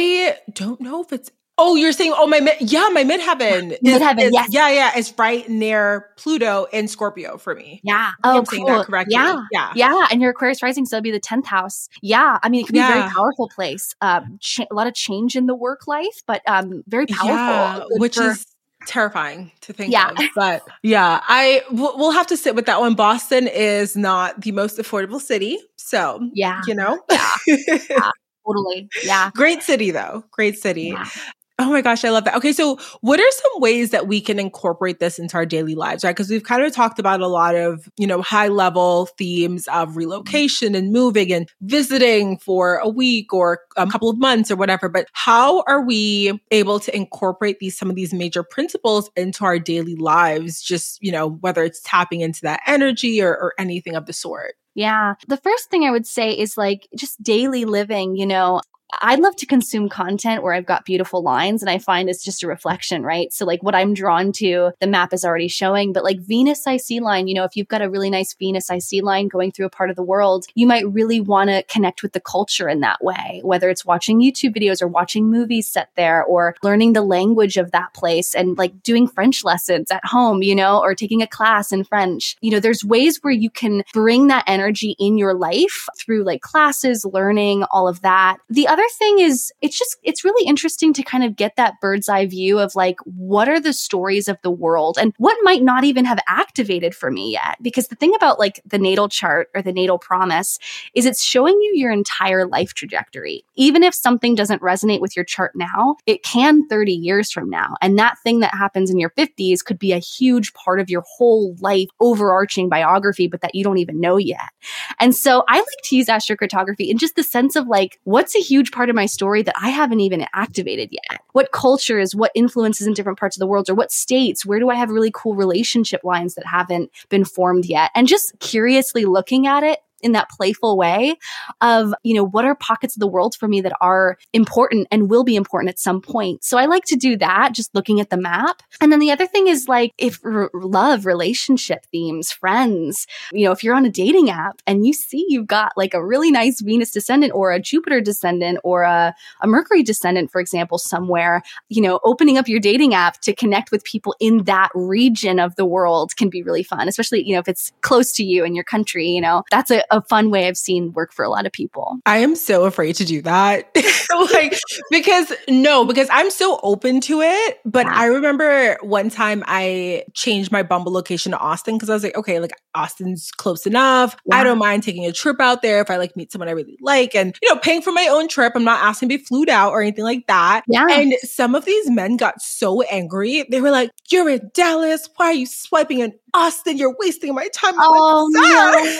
I don't know if it's, oh, you're saying, oh, my, mid- yeah, my midheaven. is- Midheaven, is- yes. Yeah, yeah. It's right near Pluto in Scorpio for me. Yeah. I think Oh, I'm saying cool. that correctly. Yeah. Yeah. Yeah. And your Aquarius rising, so it'll be the tenth house. Yeah. I mean, it can be a very Yeah. powerful place. Um, cha- a lot of change in the work life, but um, very powerful. Yeah, Good which for- is terrifying to think Yeah. of. But yeah, I we'll we'll have to sit with that one. Boston is not the most affordable city. So, Yeah. you know, Yeah. Yeah. Totally. Yeah. great city though. Great city. Yeah. Oh my gosh, I love that. Okay, so what are some ways that we can incorporate this into our daily lives, right? Because we've kind of talked about a lot of, you know, high level themes of relocation and moving and visiting for a week or a couple of months or whatever. But how are we able to incorporate these, some of these major principles into our daily lives? Just, you know, whether it's tapping into that energy or, or anything of the sort. Yeah. The first thing I would say is like just daily living, you know, I love to consume content where I've got beautiful lines, and I find it's just a reflection, right? So like what I'm drawn to, the map is already showing, but like Venus I C line, you know, if you've got a really nice Venus I C line going through a part of the world, you might really want to connect with the culture in that way, whether it's watching YouTube videos or watching movies set there or learning the language of that place and like doing French lessons at home, you know, or taking a class in French. You know, there's ways where you can bring that energy in your life through like classes, learning, all of that. The other thing is it's just, it's really interesting to kind of get that bird's eye view of like, what are the stories of the world and what might not even have activated for me yet? Because the thing about like the natal chart or the natal promise is it's showing you your entire life trajectory. Even if something doesn't resonate with your chart now, it can thirty years from now. And that thing that happens in your fifties could be a huge part of your whole life overarching biography, but that you don't even know yet. And so I like to use astrocartography in just the sense of like, what's a huge part of my story that I haven't even activated yet? What cultures, what influences in different parts of the world, or what states, where do I have really cool relationship lines that haven't been formed yet? And just curiously looking at it in that playful way of, you know, what are pockets of the world for me that are important and will be important at some point. So I like to do that, just looking at the map. And then the other thing is like, if r- love, relationship themes, friends, you know, if you're on a dating app and you see you've got like a really nice Venus descendant or a Jupiter descendant or a, a Mercury descendant, for example, somewhere, you know, opening up your dating app to connect with people in that region of the world can be really fun, especially, you know, if it's close to you in your country, you know, that's a a fun way I've seen work for a lot of people. I am so afraid to do that. like, because no, because I'm so open to it. But Yeah. I remember one time I changed my Bumble location to Austin because I was like, okay, like Austin's close enough. Yeah. I don't mind taking a trip out there if I like meet someone I really like and, you know, paying for my own trip. I'm not asking to be flued out or anything like that. Yeah. And some of these men got so angry. They were like, you're in Dallas. Why are you swiping in Austin? You're wasting my time. I'm Oh, like, no. "Sir."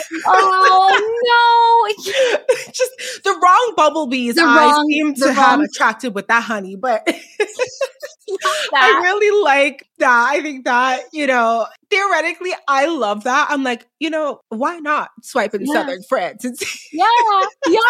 Oh, no. Just the wrong bumblebees The I wrong- seem the to have wrong- attracted with that honey, but I That. really like that. I think that, you know, theoretically, I love that. I'm like, you know, why not swipe in Yeah. southern France and see, Yeah, yeah.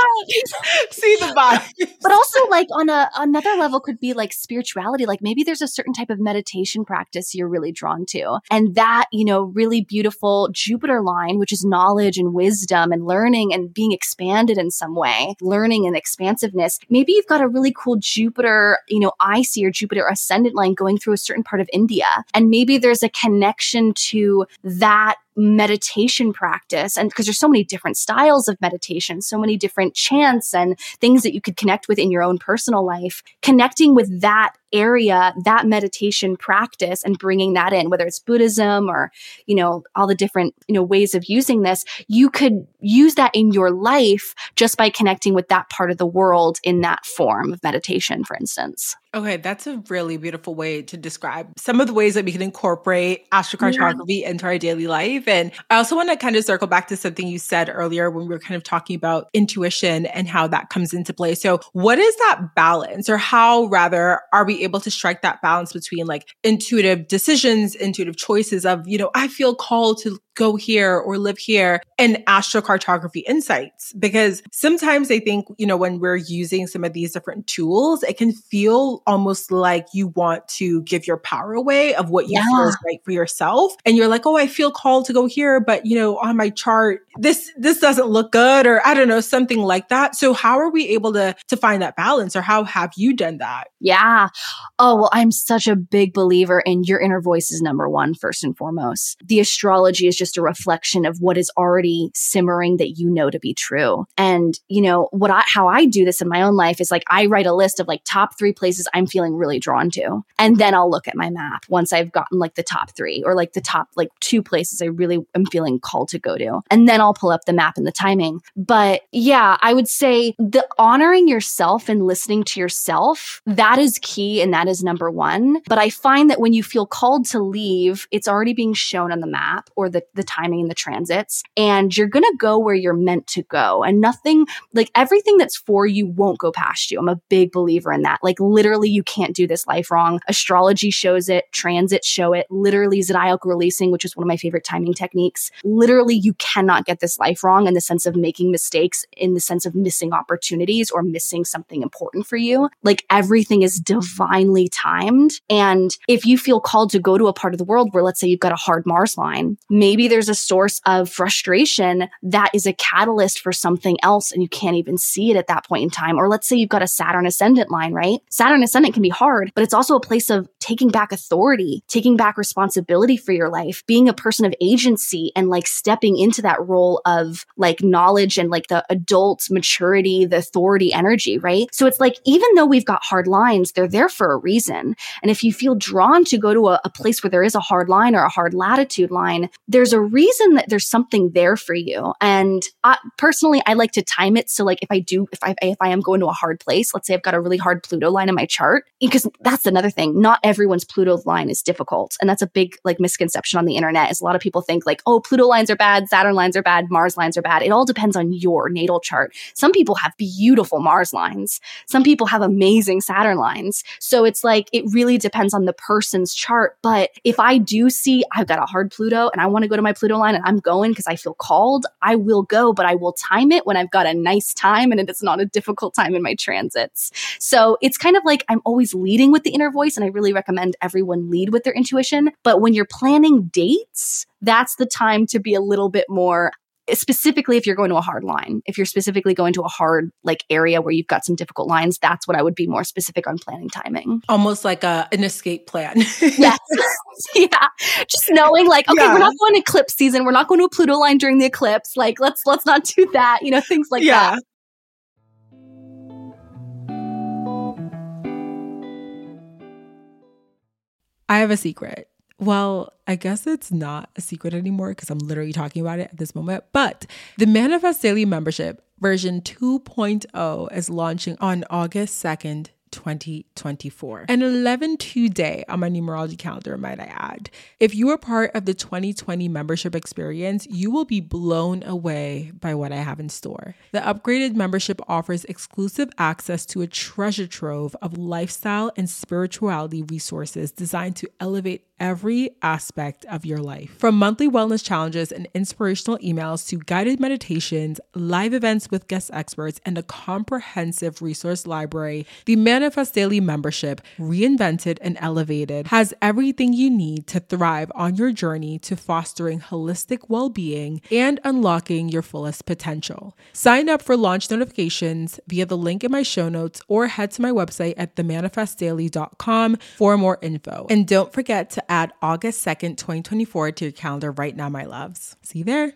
see the vibe? But also, like, on a another level could be like spirituality. Like maybe there's a certain type of meditation practice you're really drawn to. And that, you know, really beautiful Jupiter line, which is knowledge and wisdom and learning and being expanded in some way, learning and expansiveness. Maybe you've got a really cool Jupiter, you know, I C or Jupiter ascendant line going through a certain part of India. And maybe there's a connection to that meditation practice. And because there's so many different styles of meditation, so many different chants and things that you could connect with in your own personal life, connecting with that area, that meditation practice and bringing that in, whether it's Buddhism or, you know, all the different, you know, ways of using this, you could use that in your life just by connecting with that part of the world in that form of meditation, for instance. Okay, that's a really beautiful way to describe some of the ways that we can incorporate astrocartography yeah. into our daily life. And I also want to kind of circle back to something you said earlier when we were kind of talking about intuition and how that comes into play. So what is that balance, or how rather are we able to strike that balance between like intuitive decisions, intuitive choices of, you know, I feel called to go here or live here, and astrocartography insights? Because sometimes I think, you know, when we're using some of these different tools, it can feel almost like you want to give your power away of what you yeah. feel is right for yourself. And you're like, oh, I feel called to go here, but you know, on my chart, this, this doesn't look good, or I don't know, something like that. So how are we able to, to find that balance, or how have you done that? Yeah. Oh, well, I'm such a big believer in your inner voice is number one, first and foremost. The astrology is just a reflection of what is already simmering that you know to be true. And, you know, what I, how I do this in my own life is like, I write a list of like top three places I'm feeling really drawn to. And then I'll look at my map once I've gotten like the top three or like the top like two places I really am feeling called to go to. And then I'll pull up the map and the timing. But yeah, I would say the honoring yourself and listening to yourself, that is key. And that is number one. But I find that when you feel called to leave, it's already being shown on the map or the, the timing and the transits. And you're going to go where you're meant to go. And nothing, like everything that's for you won't go past you. I'm a big believer in that. Like literally, you can't do this life wrong. Astrology shows it. Transits show it. Literally, zodiacal releasing, which is one of my favorite timing techniques. Literally, you cannot get this life wrong in the sense of making mistakes, in the sense of missing opportunities or missing something important for you. Like everything is divinely timed. And if you feel called to go to a part of the world where, let's say you've got a hard Mars line, maybe there's a source of frustration that is a catalyst for something else and you can't even see it at that point in time. Or let's say you've got a Saturn ascendant line, right? Saturn ascendant can be hard, but it's also a place of taking back authority, taking back responsibility for your life, being a person of agency and like stepping into that role of like knowledge and like the adult maturity, the authority energy, right? So it's like, even though we've got hard lines, they're there for a reason. And if you feel drawn to go to a, a place where there is a hard line or a hard latitude line, there's a reason that there's something there for you. And I, personally, I like to time it. So like if I do, if I, if I am going to a hard place, let's say I've got a really hard Pluto line in my chart, because that's another thing. Not everyone's Pluto line is difficult. And that's a big like misconception on the internet, is a lot of people think like, oh, Pluto lines are bad, Saturn lines are bad, Mars lines are bad. It all depends on your natal chart. Some people have beautiful Mars lines. Some people have amazing Saturn lines. So it's like, it really depends on the person's chart. But if I do see I've got a hard Pluto and I want to go to my Pluto line and I'm going because I feel called, I will go, but I will time it when I've got a nice time and it's not a difficult time in my transits. So it's kind of like I'm always leading with the inner voice, and I really recommend everyone lead with their intuition. But when you're planning dates, that's the time to be a little bit more, specifically if you're going to a hard line. If you're specifically going to a hard like area where you've got some difficult lines, that's what I would be more specific on planning timing. Almost like a, an escape plan. Yes. Yeah. Just knowing like, okay, yeah. we're not going to eclipse season. We're not going to a Pluto line during the eclipse. Like, let's, let's not do that. You know, things like yeah. that. I have a secret. Well, I guess it's not a secret anymore because I'm literally talking about it at this moment. But the Manifest Daily membership version two point oh is launching on August second, twenty twenty-four. An eleven two day on my numerology calendar, might I add. If you are part of the twenty twenty membership experience, you will be blown away by what I have in store. The upgraded membership offers exclusive access to a treasure trove of lifestyle and spirituality resources designed to elevate every aspect of your life. From monthly wellness challenges and inspirational emails to guided meditations, live events with guest experts, and a comprehensive resource library, the Manifest Daily membership, reinvented and elevated, has everything you need to thrive on your journey to fostering holistic well-being and unlocking your fullest potential. Sign up for launch notifications via the link in my show notes or head to my website at the manifest daily dot com for more info. And don't forget to add August second, twenty twenty-four to your calendar right now, my loves. See you there.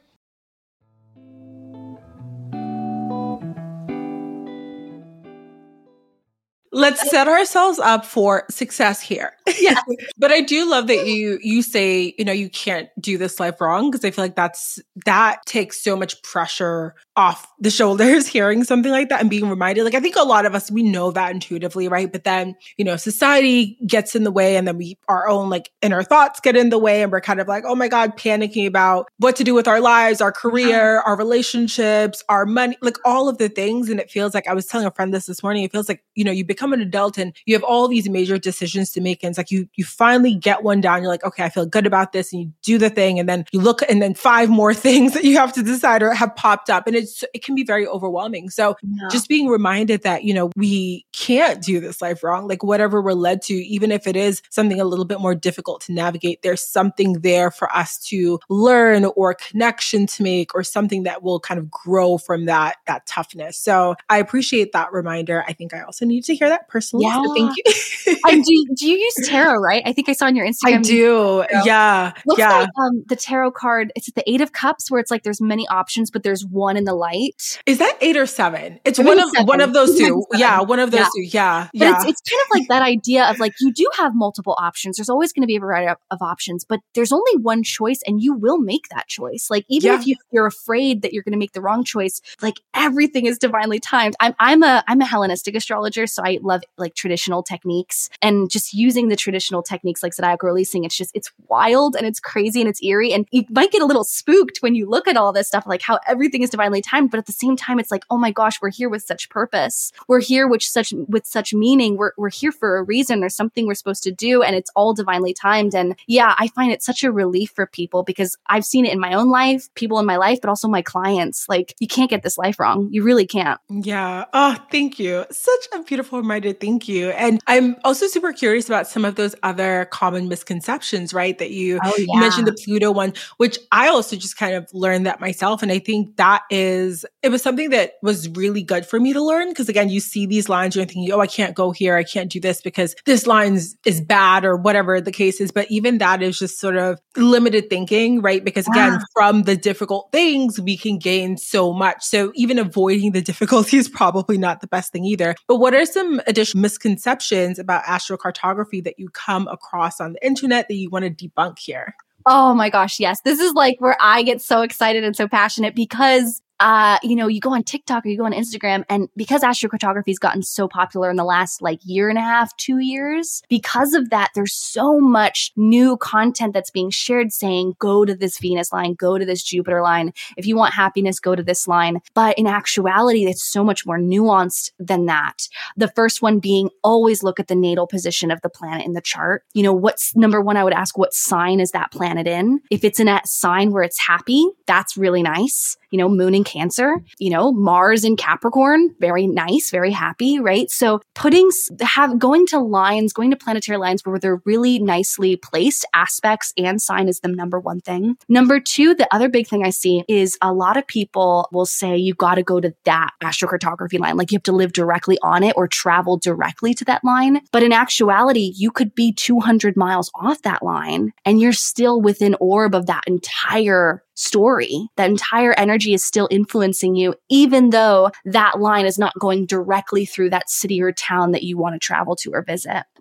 Let's set ourselves up for success here. Yeah. But I do love that you you say, you know, you can't do this life wrong, because I feel like that's that takes so much pressure off the shoulders hearing something like that and being reminded. Like, I think a lot of us, we know that intuitively, right? But then, you know, society gets in the way, and then we our own like inner thoughts get in the way, and we're kind of like, oh my God, panicking about what to do with our lives, our career, our relationships, our money, like all of the things. And it feels like, I was telling a friend this this morning, it feels like, you know, you become an adult and you have all these major decisions to make. And it's like you you finally get one down. You're like, okay, I feel good about this. And you do the thing. And then you look, and then five more things that you have to decide or have popped up. And it's it can be very overwhelming. So yeah. just being reminded that, you know, we can't do this life wrong. Like whatever we're led to, even if it is something a little bit more difficult to navigate, there's something there for us to learn or connection to make, or something that will kind of grow from that, that toughness. So I appreciate that reminder. I think I also need to hear that personally. Yeah. So thank you. And do, do you use tarot, right? I think I saw on your Instagram. I do. Tarot. Yeah. Looks yeah. like um, the tarot card, it's the Eight of Cups, where it's like there's many options, but there's one in the light. Is that eight or seven? It's I one of seven. one of those two. Seven. Yeah, one of those yeah. two. Yeah. But yeah. it's, it's kind of like that idea of like, you do have multiple options. There's always going to be a variety of, of options, but there's only one choice, and you will make that choice. Like, even yeah. if you, you're afraid that you're going to make the wrong choice, like everything is divinely timed. I'm, I'm a, I'm a Hellenistic astrologer. So I love like traditional techniques, and just using the traditional techniques like zodiacal releasing. It's just, it's wild and it's crazy and it's eerie. And you might get a little spooked when you look at all this stuff, like how everything is divinely timed. But at the same time, it's like, oh my gosh, we're here with such purpose. We're here with such, with such meaning. We're, we're here for a reason. There's something we're supposed to do, and it's all divinely timed. And yeah, I find it such a relief for people, because I've seen it in my own life, people in my life, but also my clients. Like, you can't get this life wrong. You really can't. Yeah. Oh, thank you. Such a beautiful reminder. Thank you. And I'm also super curious about some of those other common misconceptions, right? That you, oh, yeah. you mentioned the Pluto one, which I also just kind of learned that myself. And I think that is, it was something that was really good for me to learn. Because again, you see these lines, you're thinking, oh, I can't go here. I can't do this because this line is bad, or whatever the case is. But even that is just sort of limited thinking, right? Because again, yeah. from the difficult things, we can gain so much. So even avoiding the difficulty is probably not the best thing either. But what are some additional misconceptions about astrocartography that you come across on the internet that you want to debunk here? Oh my gosh, yes. This is like where I get so excited and so passionate, because Uh, you know, you go on TikTok or you go on Instagram, and because astrocartography has gotten so popular in the last like year and a half, two years, because of that, there's so much new content that's being shared saying, go to this Venus line, go to this Jupiter line. If you want happiness, go to this line. But in actuality, it's so much more nuanced than that. The first one being, always look at the natal position of the planet in the chart. You know, what's number one, I would ask, what sign is that planet in? If it's in a sign where it's happy, that's really nice. You know, moon in Cancer, you know, Mars in Capricorn, very nice, very happy, right? So putting, have, going to lines, going to planetary lines where they're really nicely placed, aspects and sign is the number one thing. Number two, the other big thing I see is a lot of people will say, you got to go to that astrocartography line. Like, you have to live directly on it or travel directly to that line. But in actuality, you could be two hundred miles off that line and you're still within orb of that entire story. That entire energy is still influencing you, even though that line is not going directly through that city or town that you want to travel to or visit.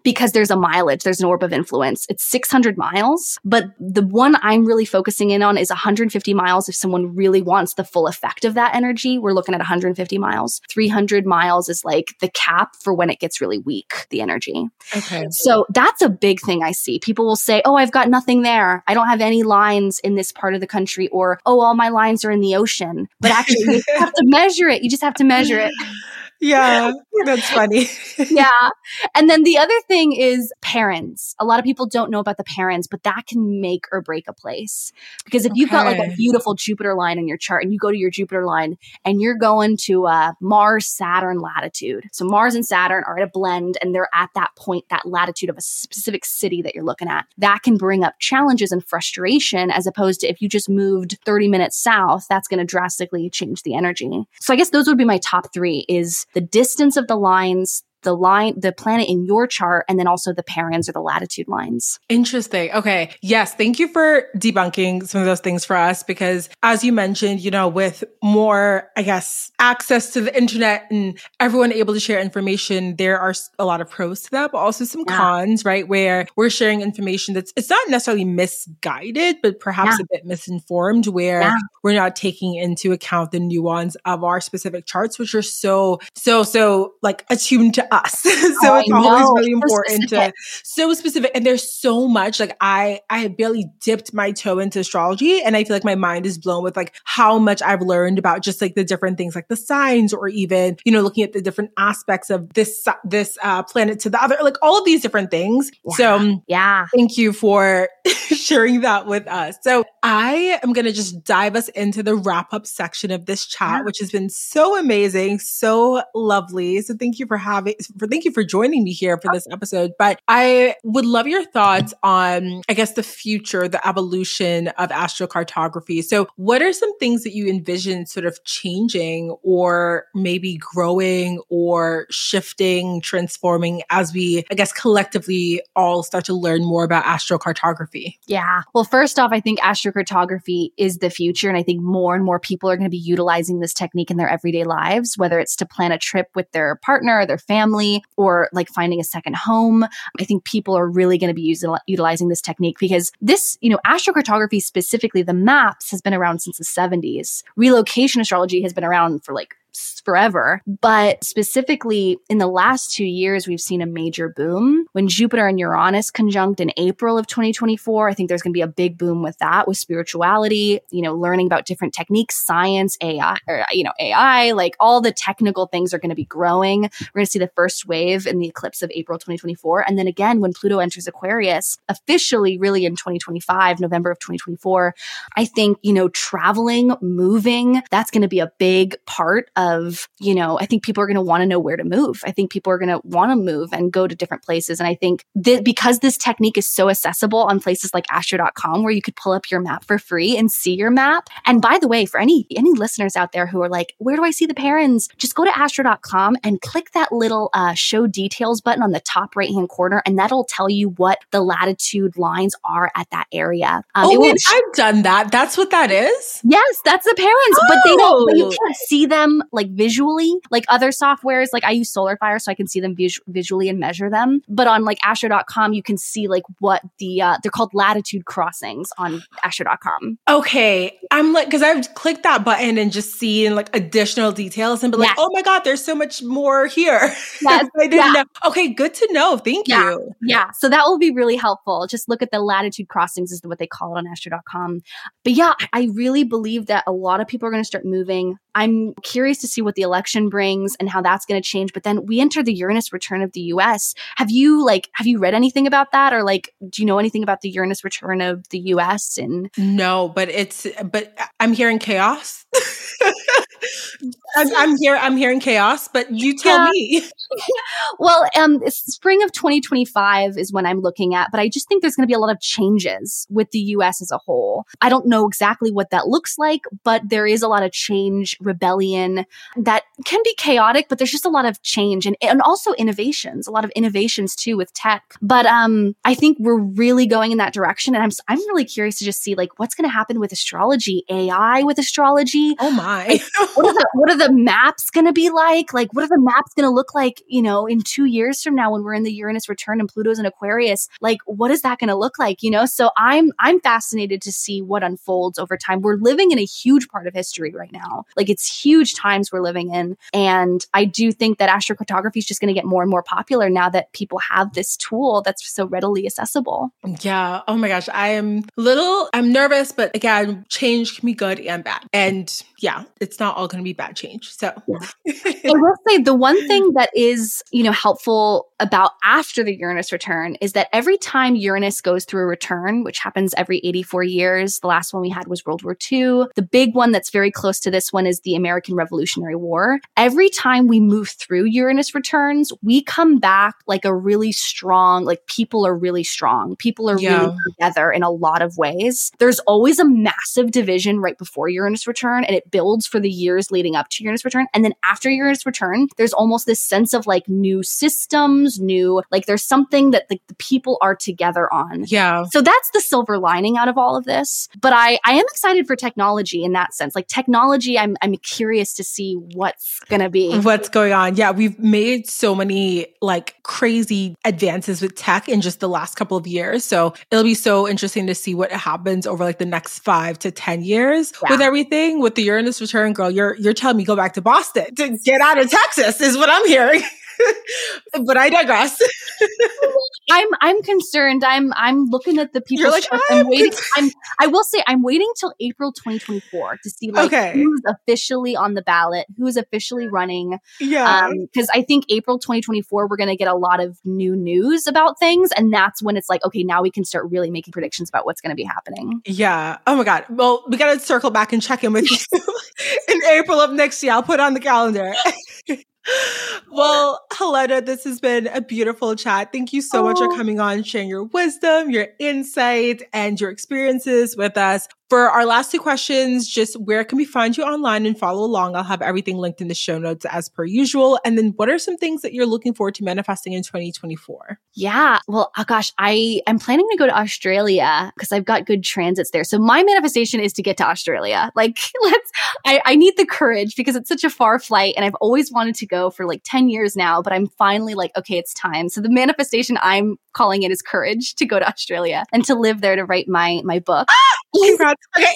because there's a mileage, there's an orb of influence. It's six hundred miles, but the one I'm really focusing in on is one hundred fifty miles if someone really wants the full effect of that energy. We're looking at one hundred fifty miles. three hundred miles is like the cap for when it gets really weak, the energy. Okay. So that's a big thing I see. People will say, oh, I've got nothing there. I don't have any lines in this part of the country, or, oh, all my lines are in the ocean. But actually, you have to measure it. You just have to measure it. Yeah, that's funny. Yeah. And then the other thing is parents. A lot of people don't know about the parents, but that can make or break a place. Because if you've got like a beautiful Jupiter line in your chart and you go to your Jupiter line and you're going to uh, Mars, Saturn latitude. So Mars and Saturn are at a blend and they're at that point, that latitude of a specific city that you're looking at. That can bring up challenges and frustration, as opposed to if you just moved thirty minutes south, that's going to drastically change the energy. So I guess those would be my top three: is the distance of the lines, the line, the planet in your chart, and then also the parens or the latitude lines. Interesting. Okay. Yes. Thank you for debunking some of those things for us, because as you mentioned, you know, with more, I guess, access to the internet and everyone able to share information, there are a lot of pros to that, but also some yeah. cons, right? Where we're sharing information that's, it's not necessarily misguided, but perhaps yeah. a bit misinformed, where yeah. we're not taking into account the nuance of our specific charts, which are so, so, so like attuned to us. so oh, it's always really important so to so specific. And there's so much, like I, I have barely dipped my toe into astrology, and I feel like my mind is blown with like how much I've learned about just like the different things, like the signs, or even, you know, looking at the different aspects of this, this uh, planet to the other, like all of these different things. Yeah. So yeah, thank you for sharing that with us. So I am going to just dive us into the wrap up section of this chat, yeah. which has been so amazing, so lovely. So thank you for having For, thank you for joining me here for this episode. But I would love your thoughts on, I guess, the future, the evolution of astrocartography. So what are some things that you envision sort of changing, or maybe growing or shifting, transforming as we, I guess, collectively all start to learn more about astrocartography? Yeah. Well, first off, I think astrocartography is the future. And I think more and more people are going to be utilizing this technique in their everyday lives, whether it's to plan a trip with their partner or their family, or like finding a second home. I think people are really going to be using, utilizing this technique, because this, you know, astrocartography, specifically the maps, has been around since the seventies. Relocation astrology has been around for like forever. But specifically in the last two years, we've seen a major boom. When Jupiter and Uranus conjunct in April of twenty twenty-four, I think there's going to be a big boom with that, with spirituality, you know, learning about different techniques, science, A I, or, you know, A I, like all the technical things are going to be growing. We're going to see the first wave in the eclipse of April twenty twenty-four. And then again, when Pluto enters Aquarius, officially really in twenty twenty-five, November of twenty twenty-four, I think, you know, traveling, moving, that's going to be a big part of, you know, I think people are going to want to know where to move. I think people are going to want to move and go to different places. And I think that because this technique is so accessible on places like astro dot com, where you could pull up your map for free and see your map. And by the way, for any, any listeners out there who are like, where do I see the parens? Just go to astro dot com and click that little uh, show details button on the top right-hand corner. And that'll tell you what the latitude lines are at that area. Um, oh, wait, sh- I've done that. That's what that is? Yes, that's the parens. Oh. But they don't, but you can't see them like visually, like other softwares. Like I use SolarFire, so I can see them vis- visually and measure them. But on like astro dot com, you can see like what the, uh, they're called latitude crossings on astro dot com. Okay. I'm like, cause I've clicked that button and just seen like additional details and be like, yes. oh my God, there's so much more here. Yes. I didn't yeah. know. Okay. Good to know. Thank yeah. you. Yeah. So that will be really helpful. Just look at the latitude crossings is what they call it on astro dot com. But yeah, I really believe that a lot of people are going to start moving. I'm curious to see what the election brings and how that's going to change. But then we enter the Uranus return of the U S. Have you like, have you read anything about that? Or like, do you know anything about the Uranus return of the U S? And no, but it's, but I'm hearing chaos. I'm, I'm here. I'm hearing chaos, but you tell yeah. me. Well, um, spring of twenty twenty-five is when I'm looking at, but I just think there's going to be a lot of changes with the U S as a whole. I don't know exactly what that looks like, but there is a lot of change, rebellion that can be chaotic, but there's just a lot of change and, and also innovations, a lot of innovations too with tech. But um, I think we're really going in that direction. And I'm, I'm really curious to just see like what's going to happen with astrology, A I with astrology. Oh my. Like, what are the, what are the maps going to be like? Like, what are the maps going to look like like, you know, in two years from now when we're in the Uranus return and Pluto's in Aquarius, like, what is that going to look like? You know, so I'm, I'm fascinated to see what unfolds over time. We're living in a huge part of history right now. Like, it's huge times we're living in. And I do think that astrocartography is just going to get more and more popular now that people have this tool that's so readily accessible. Yeah. Oh my gosh. I am little, I'm nervous, but again, change can be good and bad. And yeah, it's not all going to be bad change. So yeah. I will say the one thing that is, you know, helpful about after the Uranus return is that every time Uranus goes through a return, which happens every eighty-four years, the last one we had was World War Two. The big one that's very close to this one is the American Revolutionary War. Every time we move through Uranus returns, we come back like a really strong, like people are really strong. People are yeah. really together in a lot of ways. There's always a massive division right before Uranus return, and it builds for the years leading up to Uranus return. And then after Uranus return, there's almost this sense of like new systems, new, like there's something that the, the people are together on. Yeah. So that's the silver lining out of all of this. But I, I am excited for technology in that sense. Like technology, I'm, I'm curious to see what's going to be. What's going on. Yeah. We've made so many like crazy advances with tech in just the last couple of years. So it'll be so interesting to see what happens over like the next five to ten years yeah. with everything. With the Uranus return, girl, you're, you're telling me go back to Boston to get out of Texas is what I'm hearing. But I digress. I'm I'm concerned. I'm I'm looking at the people. You're like, I'm, I'm waiting. I'm I will say I'm waiting till April twenty twenty-four to see like okay. who's officially on the ballot, who's officially running. Yeah. Because um, I think April twenty twenty-four we're going to get a lot of new news about things, and that's when it's like, okay, now we can start really making predictions about what's going to be happening. Yeah. Oh my God. Well, we got to circle back and check in with you in April of next year. I'll put it on the calendar. Well, Helena, this has been a beautiful chat. Thank you so oh. much for coming on, sharing your wisdom, your insight, and your experiences with us. For our last two questions, just where can we find you online and follow along? I'll have everything linked in the show notes as per usual. And then what are some things that you're looking forward to manifesting in twenty twenty-four? Yeah. Well, oh gosh, I am planning to go to Australia because I've got good transits there. So my manifestation is to get to Australia. Like, let's, I, I need the courage because it's such a far flight and I've always wanted to go for like ten years now, but I'm finally like, okay, it's time. So the manifestation I'm calling it is courage to go to Australia and to live there to write my, my book. Congrats. Okay.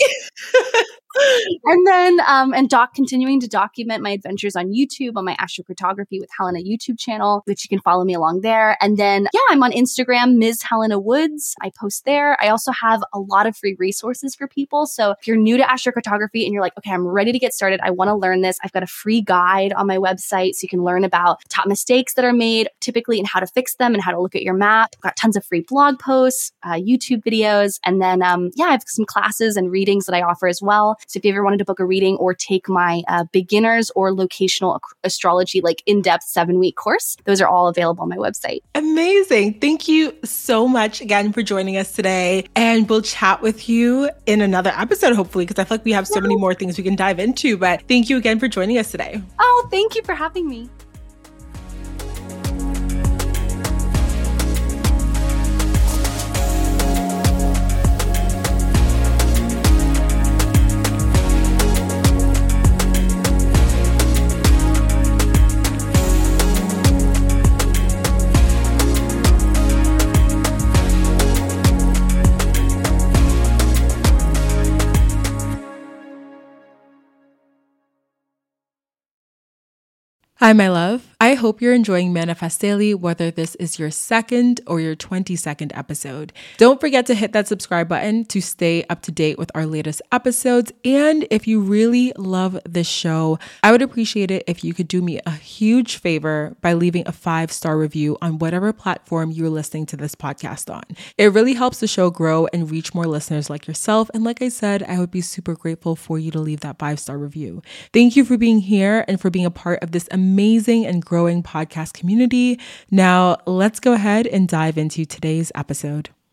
And then, um, and doc continuing to document my adventures on YouTube, on my Astrocartography with Helena YouTube channel, which you can follow me along there. And then, yeah, I'm on Instagram, Miz Helena Woods. I post there. I also have a lot of free resources for people. So if you're new to astrocartography and you're like, okay, I'm ready to get started, I want to learn this, I've got a free guide on my website so you can learn about top mistakes that are made typically and how to fix them and how to look at your map. I've got tons of free blog posts, uh, YouTube videos, and then, um, yeah, I have some classes and readings that I offer as well. So if you ever wanted to book a reading or take my uh, beginners or locational astrology, like in-depth seven week course, those are all available on my website. Amazing. Thank you so much again for joining us today. And we'll chat with you in another episode, hopefully, because I feel like we have so many more things we can dive into. But thank you again for joining us today. Oh, thank you for having me. Hi, my love. I hope you're enjoying Manifest Daily, whether this is your second or your twenty-second episode. Don't forget to hit that subscribe button to stay up to date with our latest episodes. And if you really love this show, I would appreciate it if you could do me a huge favor by leaving a five-star review on whatever platform you're listening to this podcast on. It really helps the show grow and reach more listeners like yourself. And like I said, I would be super grateful for you to leave that five-star review. Thank you for being here and for being a part of this amazing and growing podcast community. Now, let's go ahead and dive into today's episode.